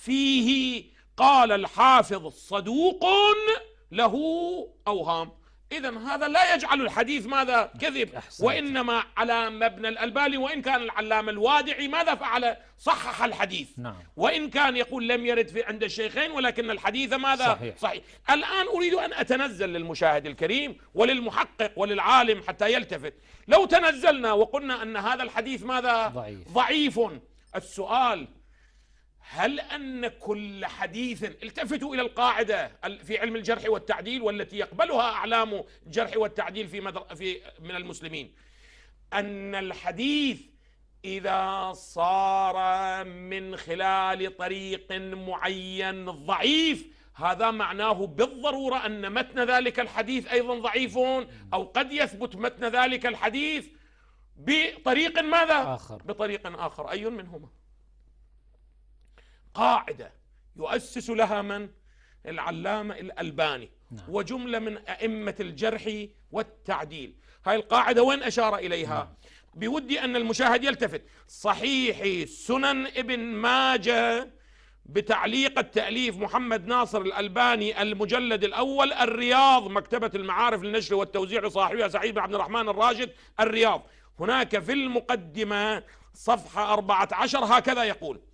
فيه. قال الحافظ صدوق له أوهام. إذن هذا لا يجعل الحديث ماذا؟ كذب. أحسنت. وإنما على مبنى الألباني، وإن كان العلامة الوادعي ماذا فعل؟ صحح الحديث. نعم. وإن كان يقول لم يرد في عند الشيخين، ولكن الحديث ماذا؟ صحيح. الآن أريد أن أتنزل للمشاهد الكريم وللمحقق وللعالم حتى يلتفت. لو تنزلنا وقلنا أن هذا الحديث ماذا؟ ضعيف. السؤال: هل أن كل حديث، التفتوا إلى القاعدة في علم الجرح والتعديل والتي يقبلها أعلام الجرح والتعديل في من المسلمين، أن الحديث إذا صار من خلال طريق معين ضعيف، هذا معناه بالضرورة أن متن ذلك الحديث أيضا ضعيف، أو قد يثبت متن ذلك الحديث بطريق ماذا؟ بطريق آخر. أي منهما؟ قاعدة يؤسس لها من؟ العلامة الألباني وجملة من أئمة الجرح والتعديل. هاي القاعدة وين أشار إليها؟ بودي أن المشاهد يلتفت. صحيح سنن ابن ماجه بتعليق التأليف محمد ناصر الألباني، المجلد الأول، الرياض، مكتبة المعارف للنشر والتوزيع لصاحبها سعيد بن عبد الرحمن الراشد، الرياض. هناك في المقدمة صفحة 14 هكذا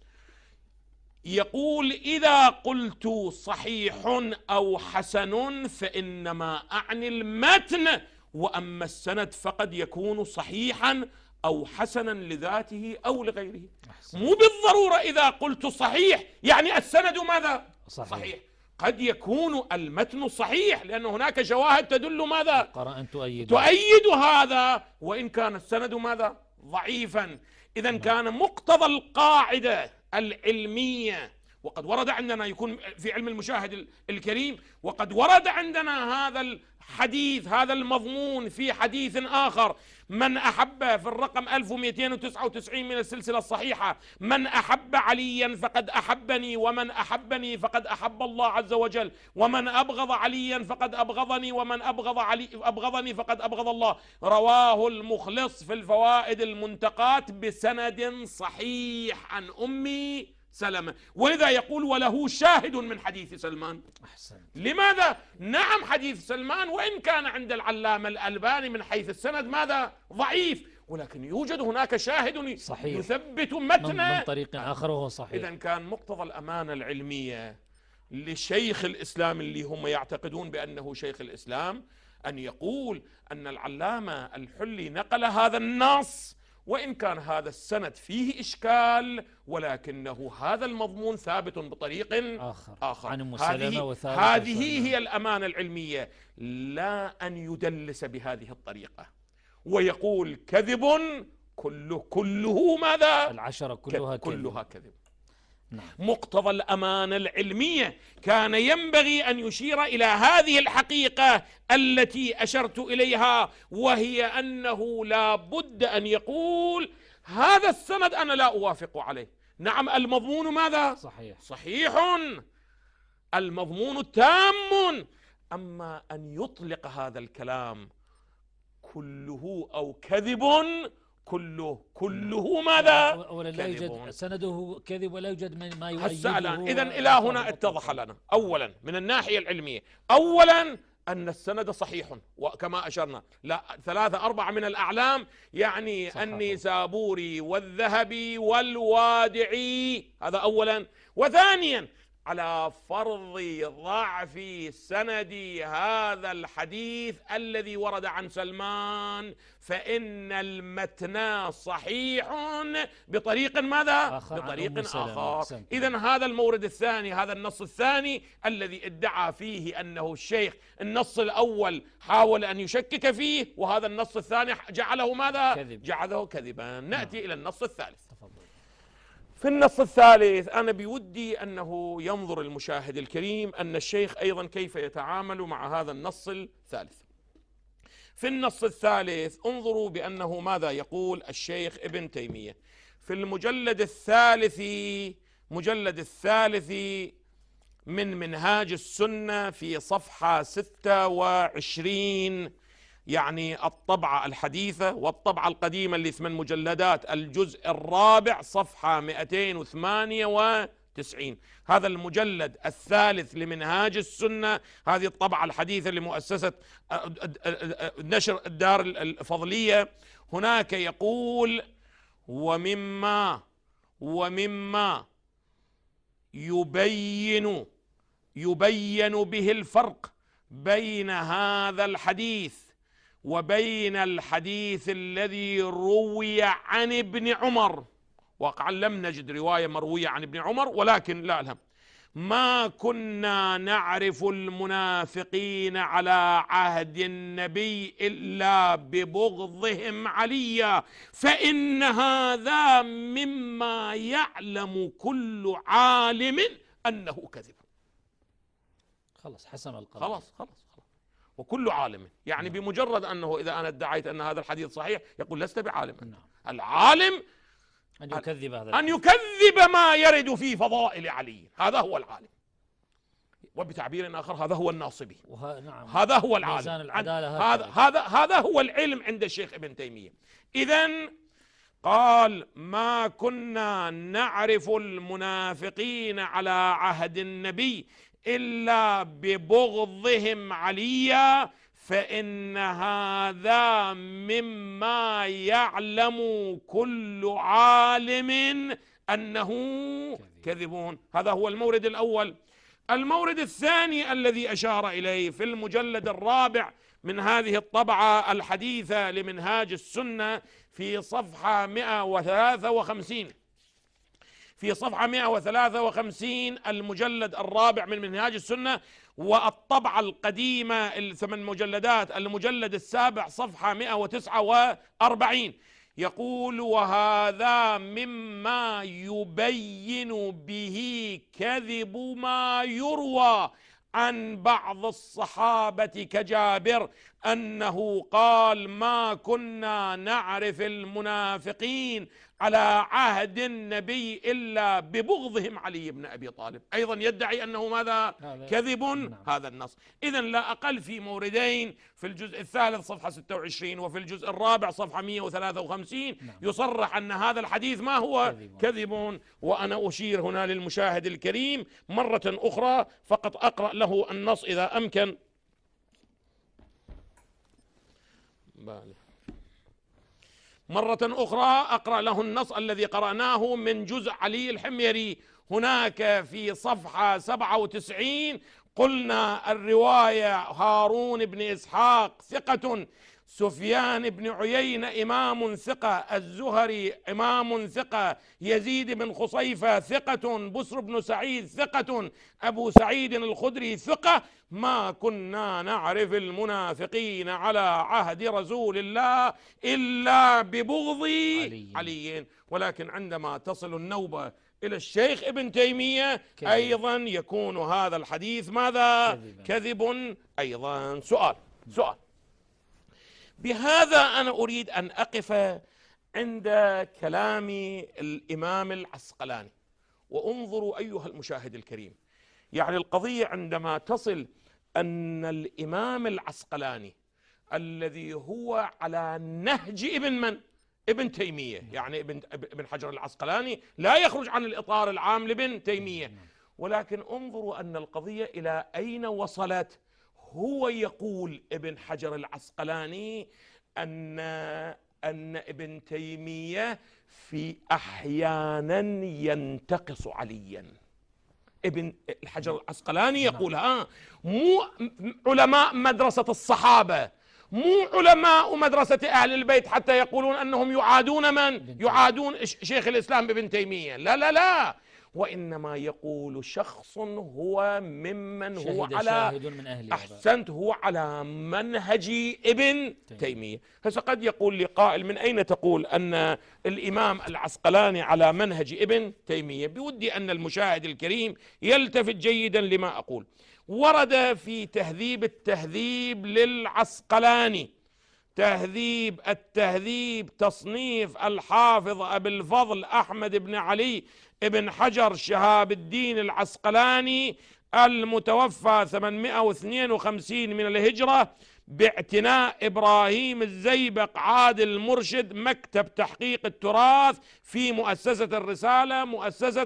يقول: إذا قلت صحيح أو حسن فإنما أعني المتن، وأما السند فقد يكون صحيحا أو حسنا لذاته أو لغيره. مو بالضرورة إذا قلت صحيح يعني السند ماذا؟ صحيح. قد يكون المتن صحيح، لأن هناك شواهد تدل ماذا؟ تؤيد هذا، وإن كان السند ماذا؟ ضعيفا. إذا كان مقتضى القاعدة العلمية، وقد ورد عندنا، يكون في علم المشاهد الكريم، وقد ورد عندنا هذا الحديث، هذا المضمون في حديث آخر: من أحب، في الرقم 1299 من السلسلة الصحيحة: من أحب عليا فقد أحبني، ومن أحبني فقد أحب الله عز وجل، ومن أبغض عليا فقد أبغضني، ومن أبغضني فقد أبغض الله. رواه المخلص في الفوائد المنتقات بسند صحيح عن أمي سلمة. ولذا يقول: وله شاهد من حديث سلمان. لماذا؟ نعم، حديث سلمان وإن كان عند العلامة الألباني من حيث السند ماذا؟ ضعيف، ولكن يوجد هناك شاهد صحيح يثبت متنا من طريق آخر وهو صحيح. إذن كان مقتضى الأمانة العلمية لشيخ الإسلام، اللي هم يعتقدون بأنه شيخ الإسلام، أن يقول أن العلامة الحلي نقل هذا النص، وإن كان هذا السند فيه إشكال، ولكنه هذا المضمون ثابت بطريق آخر. عن أم سلمة هذه هي الأمانة العلمية، لا أن يدلس بهذه الطريقة ويقول كذب كله ماذا؟ العشرة كلها كذب. مقتضى الأمانة العلمية كان ينبغي أن يشير إلى هذه الحقيقة التي أشرت إليها، وهي أنه لا بد أن يقول: هذا السند أنا لا أوافق عليه. نعم، المضمون ماذا؟ صحيح، المضمون تام. أما أن يطلق هذا الكلام كله أو كذب، كله ماذا؟ لا يوجد سنده كذب ولا يوجد ما يؤيده. إذن إلى هنا اتضح لنا أولا من الناحية العلمية، أولا أن السند صحيح، وكما أشرنا 3-4 من الأعلام، يعني النيسابوري والذهبي والوادعي، هذا أولا. وثانيا، على فرض ضعف سند هذا الحديث الذي ورد عن سلمان، فإن المتن صحيح بطريق ماذا؟ بطريق آخر. إذن هذا المورد الثاني، هذا النص الثاني الذي ادعى فيه أنه الشيخ، النص الأول حاول أن يشكك فيه، وهذا النص الثاني جعله ماذا؟ جعله كذبا. نأتي إلى النص الثالث. في النص الثالث أنا بودي أنه ينظر المشاهد الكريم أن الشيخ أيضا كيف يتعامل مع هذا النص الثالث. في النص الثالث انظروا بأنه ماذا يقول الشيخ ابن تيمية في مجلد الثالث من منهاج السنة في صفحة 26، يعني الطبعة الحديثة والطبعة القديمة اللي 8 مجلدات، الجزء الرابع صفحة 298. 97. هذا المجلد الثالث لمنهاج السنة، هذه الطبعة الحديثة لمؤسسة نشر الدار الفضلية. هناك يقول: ومما يبين به الفرق بين هذا الحديث وبين الحديث الذي روي عن ابن عمر، واقعا لم نجد رواية مروية عن ابن عمر، ولكن لا الهم، ما كنا نعرف المنافقين على عهد النبي إلا ببغضهم عليا، فإن هذا مما يعلم كل عالم أنه كذب. خلاص حسم القضية. خلاص. وكل عالم، يعني بمجرد أنه إذا أنا ادعيت أن هذا الحديث صحيح يقول لست بعالم. العالم أن يكذب ما يرد في فضائل علي، هذا هو العالم. وبتعبير آخر هذا هو الناصبي. هذا هو العالم. هذا هو العلم عند الشيخ ابن تيمية. إذن قال: ما كنا نعرف المنافقين على عهد النبي إلا ببغضهم عليا، فإن هذا مما يعلم كل عالم أنه كذبون. هذا هو المورد الأول. المورد الثاني الذي أشار إليه في المجلد الرابع من هذه الطبعة الحديثة لمنهاج السنة في صفحة 153، في صفحة 153 المجلد الرابع من منهاج السنة، والطبعة القديمة الثمان مجلدات المجلد السابع صفحة 149، يقول: وهذا مما يبين به كذب ما يروى عن بعض الصحابة كجابر أنه قال: ما كنا نعرف المنافقين على عهد النبي إلا ببغضهم علي بن أبي طالب. أيضا يدعي أنه ماذا؟ كذب. هذا النص. إذن لا أقل في موردين، في الجزء الثالث صفحة 26 وفي الجزء الرابع صفحة 153 يصرح أن هذا الحديث ما هو؟ كذب. وأنا أشير هنا للمشاهد الكريم مرة أخرى فقط أقرأ له النص إذا أمكن. مرة أخرى أقرأ له النص الذي قرأناه من جزء علي الحميري. هناك في صفحة 97 قلنا: الرواية هارون بن إسحاق ثقة، سفيان بن عيينة إمام ثقة، الزهري إمام ثقة، يزيد بن خصيفة ثقة، بسر بن سعيد ثقة، أبو سعيد الخدري ثقة. ما كنا نعرف المنافقين على عهد رسول الله إلا ببغض علي. ولكن عندما تصل النوبة إلى الشيخ ابن تيمية أيضا يكون هذا الحديث ماذا؟ كذب أيضا. سؤال بهذا أنا أريد أن أقف عند كلام الإمام العسقلاني، وانظروا أيها المشاهد الكريم، يعني القضية عندما تصل أن الإمام العسقلاني الذي هو على نهج ابن تيمية، يعني ابن حجر العسقلاني لا يخرج عن الإطار العام لابن تيمية، ولكن انظروا أن القضية إلى أين وصلت. هو يقول ابن حجر العسقلاني أن ابن تيمية في أحيانا ينتقص عليا. ابن الحجر العسقلاني يقول: مو علماء مدرسة الصحابة، مو علماء مدرسة أهل البيت حتى يقولون أنهم يعادون من؟ يعادون شيخ الإسلام ابن تيمية. لا لا لا، وإنما يقول شخص هو ممن هو على من أهل أحسنت هو على منهج ابن تيمية. هسه قد يقول لي قائل: من أين تقول أن الإمام العسقلاني على منهج ابن تيمية؟ بودي أن المشاهد الكريم يلتفت جيدا لما أقول. ورد في تهذيب التهذيب للعسقلاني، تهذيب التهذيب تصنيف الحافظ أبي الفضل أحمد بن علي ابن حجر شهاب الدين العسقلاني المتوفى 852 من الهجرة، باعتناء إبراهيم الزيبق عادل المرشد، مكتب تحقيق التراث، في مؤسسة الرسالة، مؤسسة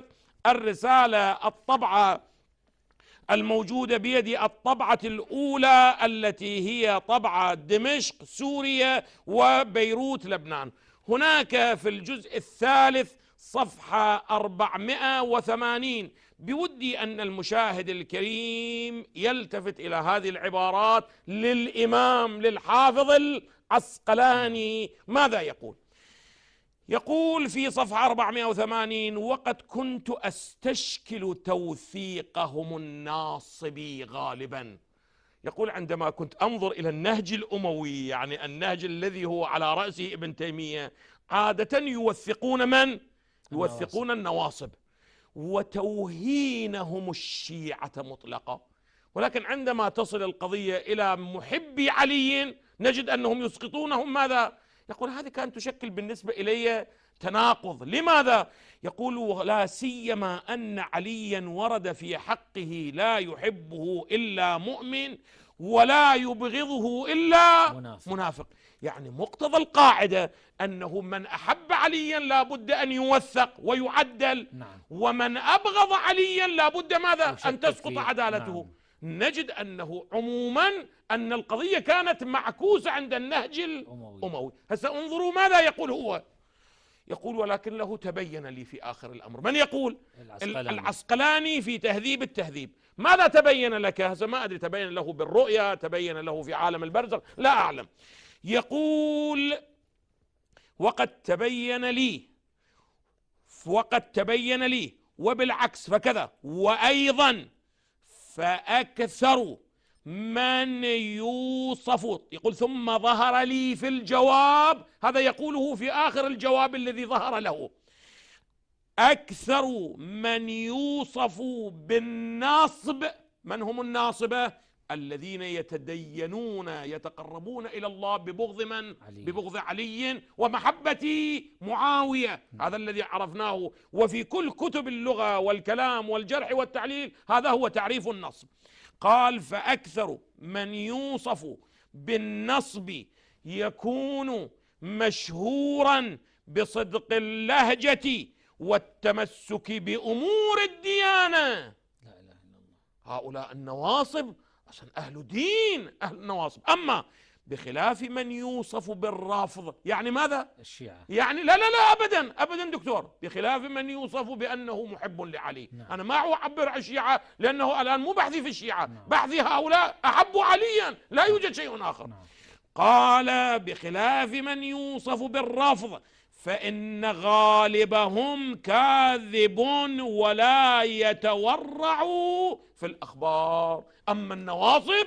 الرسالة الطبعة الموجودة بيدي، الطبعة الأولى التي هي طبعة دمشق سوريا وبيروت لبنان. هناك في الجزء الثالث صفحة 480 بودي أن المشاهد الكريم يلتفت إلى هذه العبارات للإمام للحافظ العسقلاني. ماذا يقول؟ يقول في صفحة 480: وقد كنت أستشكل توثيقهم الناصبي غالبا. يقول عندما كنت أنظر إلى النهج الأموي، يعني النهج الذي هو على رأسه ابن تيمية، عادة يوثقون من؟ يوثقون النواصب وتوهينهم الشيعة مطلقة. ولكن عندما تصل القضية إلى محبي علي نجد أنهم يسقطونهم. ماذا؟ يقول هذه كانت تشكل بالنسبة إلي تناقض. لماذا؟ يقول لا سيما أن عليا ورد في حقه لا يحبه إلا مؤمن ولا يبغضه إلا منافق. يعني مقتضى القاعدة أنه من أحب عليا لا بد أن يوثق ويعدل، ومن أبغض عليا لا بد ماذا؟ أن تسقط عدالته. نجد أنه عموما أن القضية كانت معكوسة عند النهج الأموي. هسه انظروا ماذا يقول هو. يقول ولكن له تبين لي في آخر الأمر. من يقول؟ العسقلاني في تهذيب التهذيب. ماذا تبين لك؟ هسه ما أدري، تبين له بالرؤيا، تبين له في عالم البرزخ، لا أعلم. يقول وقد تبين لي وبالعكس فكذا، وأيضا فأكثر من يوصف. يقول ثم ظهر لي في الجواب، هذا يقوله في آخر الجواب الذي ظهر له، أكثر من يوصف بالنصب. من هم الناصبة؟ الذين يتدينون يتقربون إلى الله ببغض من؟ ببغض علي ومحبة معاوية. هذا الذي عرفناه، وفي كل كتب اللغة والكلام والجرح والتعليل هذا هو تعريف النصب. قال فأكثر من يوصف بالنصب يكون مشهورا بصدق اللهجة والتمسك بأمور الديانة. لا إله إلا الله. هؤلاء النواصب أصلا أهل دين، أهل النواصب. أما بخلاف من يوصف بالرافض، يعني ماذا؟ الشيعة. يعني لا لا لا أبدا أبدا دكتور، بخلاف من يوصف بأنه محب لعلي. أنا ما أعبر عن الشيعة لأنه الآن مو بحثي في الشيعة، بحثي هؤلاء أحبوا عليا، لا يوجد شيء آخر. قال بخلاف من يوصف بالرفض فإن غالبهم كاذب ولا يتورع في الأخبار. أما النواصب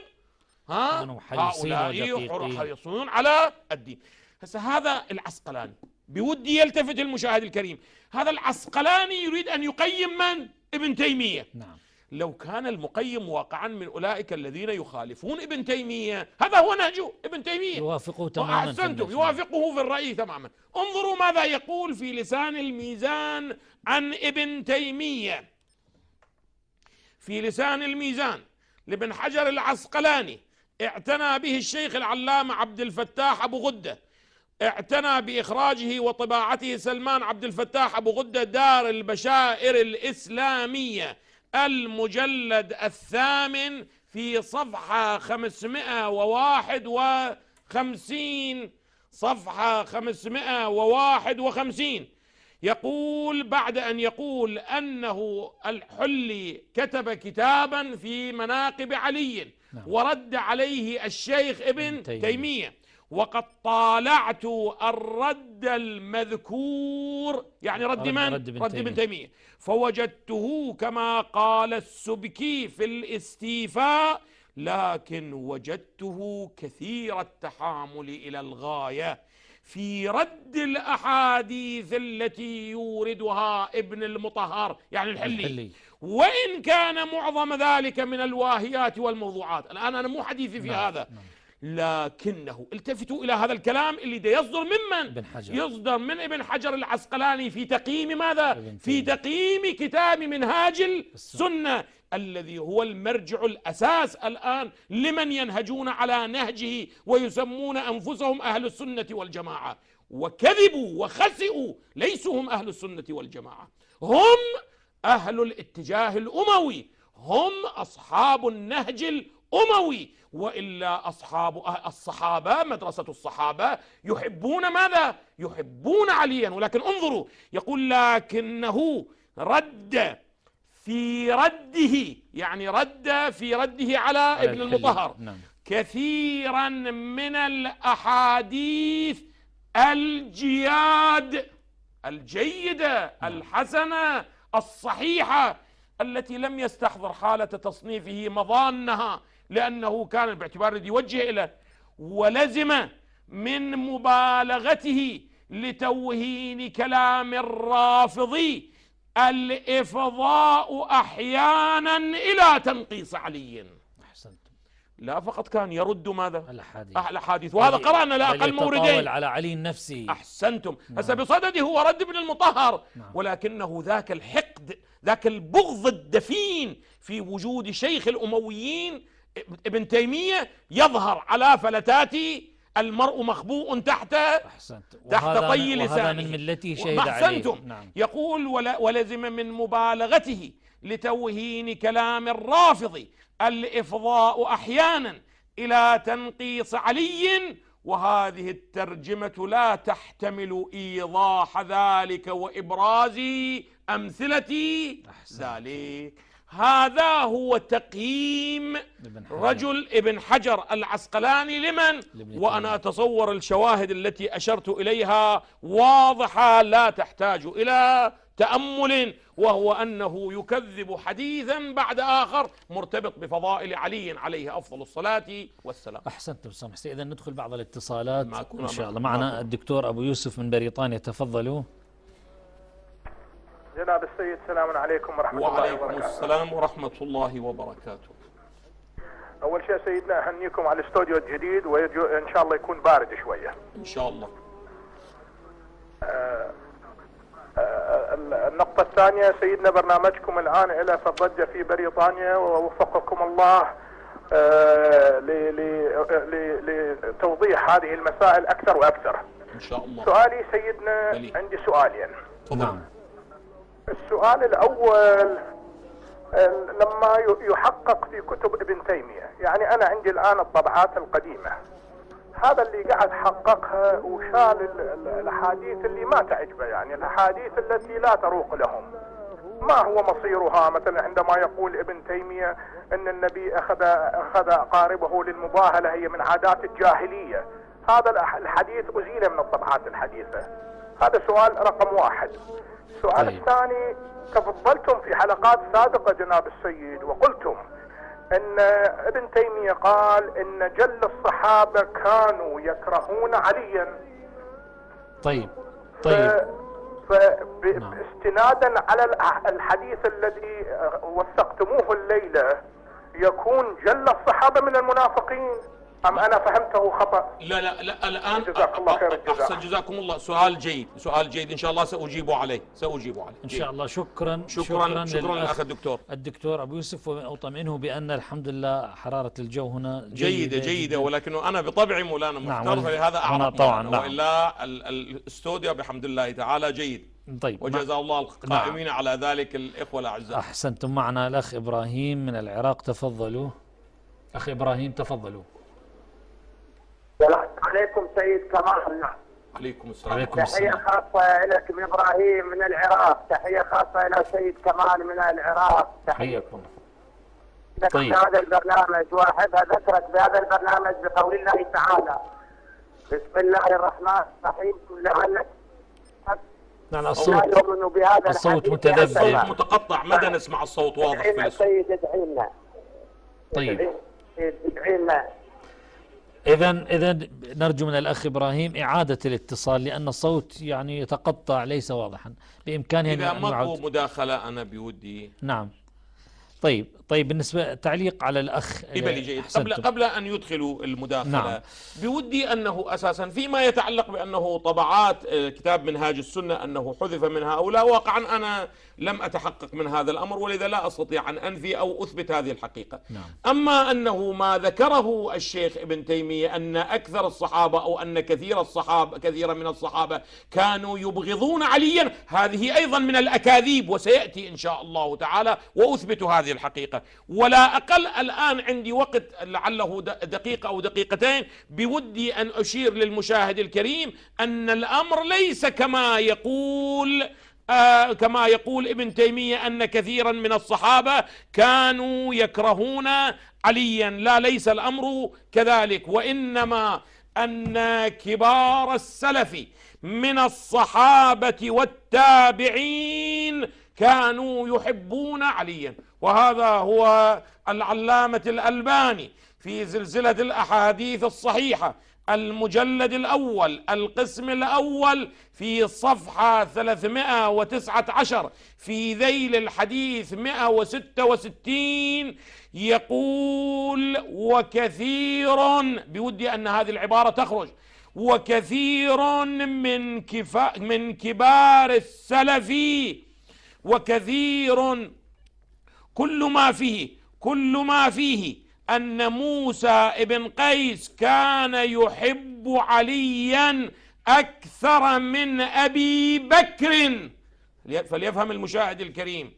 هؤلاء حريصون على الدين. هسه هذا العسقلاني بودي يلتفت المشاهد الكريم، هذا العسقلاني يريد أن يقيم من؟ ابن تيمية. نعم. لو كان المقيم واقعا من أولئك الذين يخالفون ابن تيمية، هذا هو نهج ابن تيمية، يوافقه تماما. أحسنتم، يوافقه في الرأي تماما. انظروا ماذا يقول في لسان الميزان عن ابن تيمية. في لسان الميزان لابن حجر العسقلاني: اعتنى به الشيخ العلامة عبد الفتاح أبو غدة، اعتنى بإخراجه وطباعته سلمان عبد الفتاح أبو غدة، دار البشائر الإسلامية، المجلد الثامن، في صفحة 551، صفحة 551. يقول بعد أن يقول أنه الحلي كتب كتابا في مناقب علي ورد عليه الشيخ ابن تيمية، وقد طالعت الرد المذكور، يعني رد من؟ رد ابن تيمية، فوجدته كما قال السبكي في الاستيفاء، لكن وجدته كثير التحامل إلى الغاية في رد الأحاديث التي يوردها ابن المطهر، يعني الحلي، وإن كان معظم ذلك من الواهيات والموضوعات. الآن أنا مو حديثي في هذا، لكنه التفتوا إلى هذا الكلام اللي ده يصدر ممن؟ يصدر من ابن حجر العسقلاني في تقييم ماذا؟ في تقييم كتاب منهاج السنة الذي هو المرجع الأساس الآن لمن ينهجون على نهجه ويسمون أنفسهم أهل السنة والجماعة، وكذبوا وخسئوا، ليسوا هم أهل السنة والجماعة، هم أهل الاتجاه الأموي هم أصحاب النهج الأموي، وإلا أصحاب الصحابة مدرسة الصحابة يحبون ماذا؟ يحبون عليا. ولكن انظروا، يقول لكنه رد في رده، يعني رد في رده على ابن المطهر كثيرا من الأحاديث الجياد الجيدة الحسنة الصحيحة التي لم يستحضر حالة تصنيفه مظانها، لأنه كان باعتبار الذي يوجه إليه، ولزم من مبالغته لتوهين كلام الرافضي الإفضاء أحيانا إلى تنقيص علي. أحسنتم. لا فقط كان يرد ماذا؟ الأحاديث، وهذا قرأنا لا أقل موردين على علي نفسه. أحسنتم. هسه بصدده هو رد ابن المطهر، ولكنه ذاك الحقد، ذاك البغض الدفين في وجود شيخ الأمويين ابن تيمية يظهر على فلتات المرء مخبوء تحت طي لسانه. وهذا من ملته شهد عليه. يقول ولزم من مبالغته لتوهين كلام الرافض الإفضاء أحيانا إلى تنقيص علي، وهذه الترجمة لا تحتمل إيضاح ذلك وإبراز أمثلة ذلك. هذا هو تقييم رجل ابن حجر العسقلاني لمن؟ وأنا أتصور الشواهد التي أشرت إليها واضحة لا تحتاج إلى تأمل، وهو أنه يكذب حديثا بعد آخر مرتبط بفضائل علي عليه أفضل الصلاة والسلام. أحسنتم سمحتي. إذا ندخل بعض الاتصالات إن شاء الله. معنا الدكتور أبو يوسف من بريطانيا، تفضلوا. جناب السيد السلام عليكم ورحمة الله وبركاته. وعليكم السلام ورحمة الله وبركاته. أول شيء سيدنا أهنيكم على الاستوديو الجديد، ويرجو إن شاء الله يكون بارد شوية إن شاء الله. النقطة الثانية سيدنا، برنامجكم الآن إلى ضجة في بريطانيا، ووفقكم الله لتوضيح هذه المسائل أكثر وأكثر إن شاء الله. سؤالي سيدنا عندي سؤالين. نعم. السؤال الأول، لما يحقق في كتب ابن تيمية، يعني أنا عندي الآن الطبعات القديمة، هذا اللي قاعد حققها وشال الأحاديث اللي ما تعجبه، يعني الأحاديث التي لا تروق لهم، ما هو مصيرها؟ مثلا عندما يقول ابن تيمية أن النبي أخذ قاربه للمباهلة، هي من عادات الجاهلية، هذا الحديث أزيل من الطبعات الحديثة. هذا سؤال رقم واحد. السؤال الثاني، تفضلتم في حلقات سابقة جناب السيد وقلتم ان ابن تيمية قال ان جل الصحابة كانوا يكرهون عليا. طيب. فاستنادا على الحديث الذي وثقتموه الليلة، يكون جل الصحابة من المنافقين أم أنا فهمته خطأ؟ لا الآن جزاك الله خير الجزاء. أحسن، جزاكم الله. سؤال جيد إن شاء الله سأجيب عليه إن شاء الله. شكرا للأخ الدكتور أبو يوسف، وأطمئنه بأن الحمد لله حرارة الجو هنا جيدة، ولكن أنا بطبعي مولانا محترف، فلهذا أعرف طبعا. وإلا الاستوديو بحمد الله تعالى جيد. طيب. وجزا الله القائمين على ذلك الإخوة الأعزاء. أحسنتم. معنا الأخ إبراهيم من العراق، تفضلوا. أخ إبراهيم تفضلوا. السلام عليكم سيد كمال. عليكم السلام. تحية خاصة لك من إبراهيم من العراق، تحية خاصة إلى سيد كمال من العراق. تحييكم لك في هذا البرنامج، وأحبها ذكرك بهذا البرنامج بقول الله تعالى: بسم الله الرحمن الرحيم، لعلك نعم. الصوت متذبذب متقطع، مدى نسمع الصوت واضح في الصوت. سيد ادعي لنا. طيب. ادعي لنا. إذا نرجو من الأخ إبراهيم إعادة الاتصال، لأن الصوت يعني يتقطع ليس واضحا. بإمكانه إذا ماكو مداخلة أنا بودي. نعم. طيب بالنسبة تعليق على الأخ جيد. قبل أن يدخلوا المداخلة، نعم. بودي أنه أساسا فيما يتعلق بأنه طبعات كتاب منهاج السنة أنه حذف من هؤلاء، واقعا أنا لم أتحقق من هذا الأمر، ولذا لا أستطيع أن أنفي أو أثبت هذه الحقيقة. نعم. أما أنه ما ذكره الشيخ ابن تيمية أن أكثر الصحابة أو أن كثيرا من الصحابة كانوا يبغضون عليا، هذه أيضا من الأكاذيب، وسيأتي إن شاء الله تعالى وأثبت هذه الحقيقة. ولا أقل الآن عندي وقت لعله دقيقة أو دقيقتين، بودي أن أشير للمشاهد الكريم أن الأمر ليس كما يقول ابن تيمية أن كثيرا من الصحابة كانوا يكرهون عليا. لا، ليس الأمر كذلك، وإنما أن كبار السلف من الصحابة والتابعين كانوا يحبون عليا. وهذا هو العلامة الألباني في سلسلة الأحاديث الصحيحة المجلد الأول القسم الأول في صفحة 319 في ذيل الحديث 166 يقول: وكثير، بودي أن هذه العبارة تخرج، وكثير من كبار السلف، وكثير كل ما فيه أن موسى ابن قيس كان يحب عليا أكثر من أبي بكر، فليفهم المشاهد الكريم.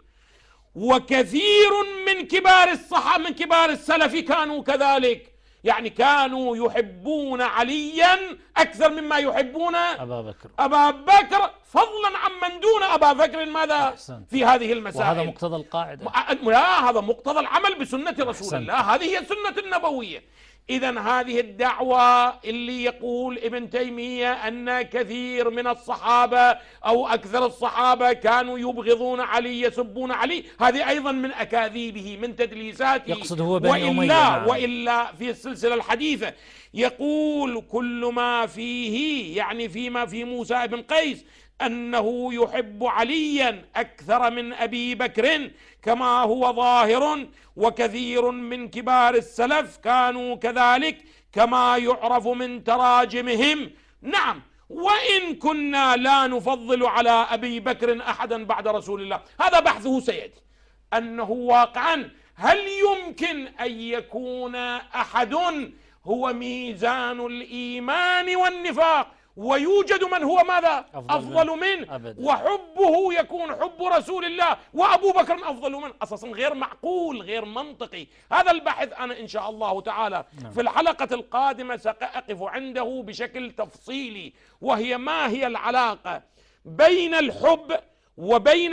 وكثير من كبار الصحابة من كبار السلف كانوا كذلك، يعني كانوا يحبون عليا أكثر مما يحبون أبا بكر فضلا عمن دون أبا بكر. ماذا في هذه المسائل؟ وهذا مقتضى القاعدة. لا، هذا مقتضى العمل بسنة رسول الله، هذه هي السنة النبوية. إذا هذه الدعوة اللي يقول ابن تيمية أن كثير من الصحابة أو أكثر الصحابة كانوا يبغضون علي، يسبون علي، هذه أيضا من أكاذيبه، من تدليساته. يقصد هو بني أمية. وإلا في السلسلة الحديثة يقول: كل ما فيه، يعني فيما في موسى بن قيس، أنه يحب عليا أكثر من أبي بكر كما هو ظاهر، وكثير من كبار السلف كانوا كذلك كما يعرف من تراجمهم. نعم، وإن كنا لا نفضل على أبي بكر أحدا بعد رسول الله، هذا بحثه سيأتي، أنه واقعا هل يمكن أن يكون أحد هو ميزان الإيمان والنفاق ويوجد من هو ماذا؟ أفضل منه، وحبه يكون حب رسول الله، وأبو بكر أفضل منه؟ أساسا غير معقول، غير منطقي. هذا البحث أنا إن شاء الله تعالى في الحلقة القادمة سأقف عنده بشكل تفصيلي، وهي ما هي العلاقة بين الحب وبين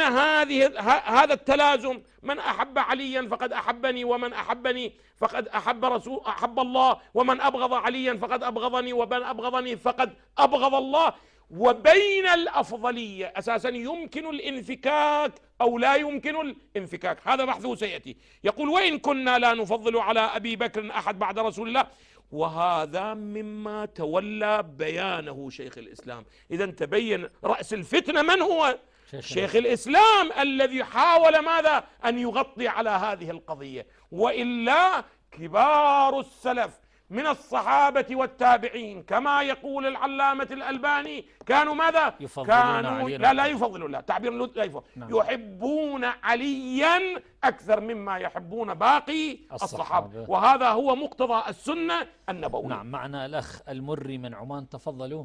هذا التلازم. من أحب عليا فقد أحبني، ومن أحبني فقد أحب الله، ومن أبغض عليا فقد أبغضني، ومن أبغضني فقد أبغض الله. وبين الأفضلية أساسا يمكن الانفكاك أو لا يمكن الانفكاك، هذا بحثه سيأتي. يقول: وإن كنا لا نفضل على أبي بكر أحد بعد رسول الله. وهذا مما تولى بيانه شيخ الإسلام. إذا تبين رأس الفتنة من هو؟ شيخ الإسلام، الذي حاول ماذا؟ أن يغطي على هذه القضية. وإلا كبار السلف من الصحابة والتابعين كما يقول العلامة الألباني كانوا ماذا؟ كانوا لا يفضلون، لا تعبير لا يفضل. يحبون عليا أكثر مما يحبون باقي الصحابة، وهذا هو مقتضى السنة النبوية. نعم، معنا الأخ المري من عمان، تفضلوا.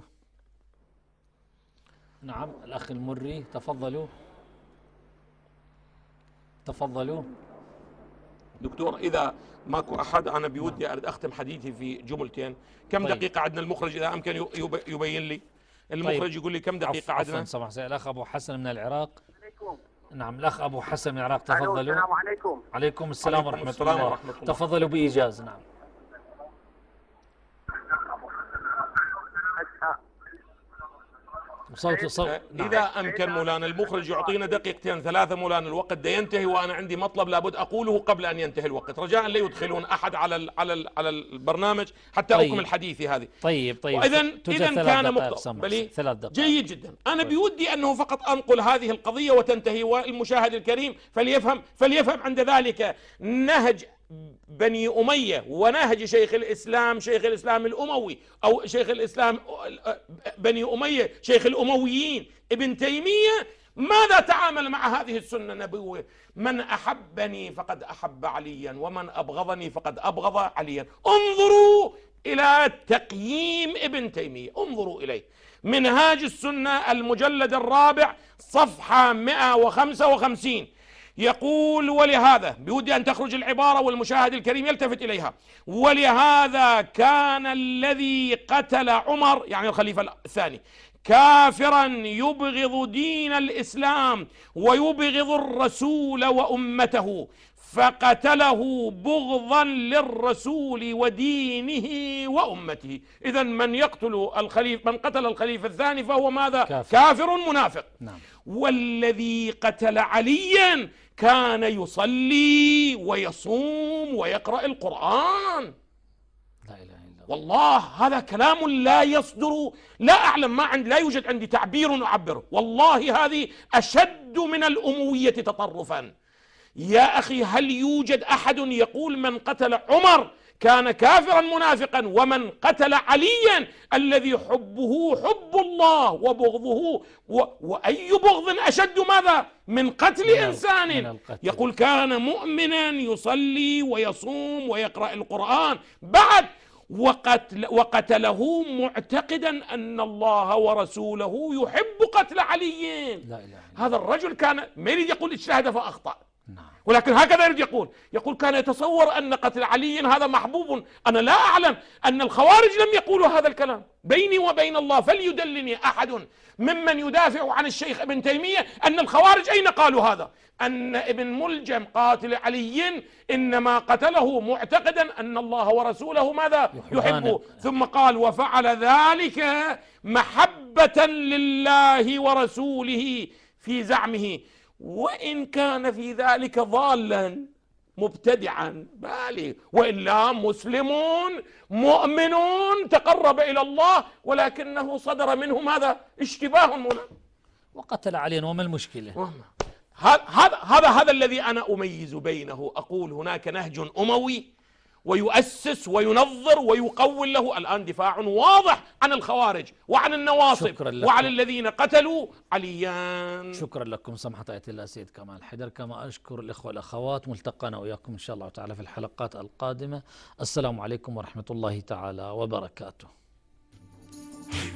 نعم، الأخ المري، تفضلوا. دكتور، إذا ماكو أحد أنا بودي أريد أختم حديثي في جملتين. كم دقيقة عندنا المخرج إذا أمكن يبين لي؟ المخرج يقول لي كم دقيقة عندنا؟ الأخ أبو حسن من العراق. نعم، الأخ أبو حسن من العراق، تفضلوا. السلام عليكم. عليكم السلام ورحمة الله. تفضلوا بإيجاز. نعم. إذا أمكن مولانا المخرج يعطينا دقيقتين ثلاثة مولانا، الوقت ده ينتهي وأنا عندي مطلب لابد أقوله قبل أن ينتهي الوقت، رجاء لا يدخلون أحد على البرنامج حتى أكمل حديثي هذه. طيب إذا كان مقتضى جيد جدا. أنا بودي أنه فقط أنقل هذه القضية وتنتهي، والمشاهد الكريم فليفهم عند ذلك نهج بني أمية ونهج شيخ الإسلام الأموي، أو شيخ الإسلام بني أمية شيخ الأمويين ابن تيمية، ماذا تعامل مع هذه السنة النبوية. من أحبني فقد أحب عليا ومن أبغضني فقد أبغض عليا. انظروا إلى تقييم ابن تيمية، انظروا إليه، منهاج السنة المجلد الرابع صفحة 155 يقول: ولهذا، بودي أن تخرج العبارة والمشاهد الكريم يلتفت إليها، ولهذا كان الذي قتل عمر يعني الخليفة الثاني كافرا يبغض دين الإسلام ويبغض الرسول وأمته، فقتله بغضا للرسول ودينه وأمته. إذن من قتل الخليفة الثاني فهو ماذا؟ كافر منافق. نعم. والذي قتل عليا كان يصلي ويصوم ويقرأ القرآن. لا إله إلا الله. والله هذا كلام لا يصدر، لا أعلم، لا يوجد عندي تعبير أعبره. والله هذه أشد من الأموية تطرفا. يا أخي، هل يوجد أحد يقول من قتل عمر كان كافرا منافقا، ومن قتل عليا الذي حبه حب الله وبغضه وأي بغض أشد ماذا من قتل إنسان؟ يقول كان مؤمنا يصلي ويصوم ويقرأ القرآن، بعد وقتله معتقدا أن الله ورسوله يحب قتل علي. لا إله. هذا الرجل كان ما يريد يقول اجتهد فأخطأ، نعم. ولكن هكذا يريد يقول كان يتصور أن قتل علي هذا محبوب. أنا لا أعلم أن الخوارج لم يقولوا هذا الكلام، بيني وبين الله فليدلني أحد ممن يدافع عن الشيخ ابن تيمية أن الخوارج أين قالوا هذا، أن ابن ملجم قاتل علي إنما قتله معتقدا أن الله ورسوله ماذا؟ يحبه، ثم قال وفعل ذلك محبة لله ورسوله في زعمه، وإن كان في ذلك ضالا مبتدعا بالغ، وإلا مسلم مؤمن تقرب إلى الله، ولكنه صدر منه ماذا؟ اشتباه مولانا، وقتل عليا، وما المشكلة؟ هذا الذي أنا أميز بينه. أقول هناك نهج أموي ويؤسس وينظر ويقول له الآن دفاع واضح عن الخوارج وعن النواصب وعن الذين قتلوا عليا. شكرا لكم سمحة آية الله سيد كمال حيدر، كما أشكر الإخوة والأخوات. ملتقانا وإياكم إن شاء الله تعالى في الحلقات القادمة. السلام عليكم ورحمة الله تعالى وبركاته.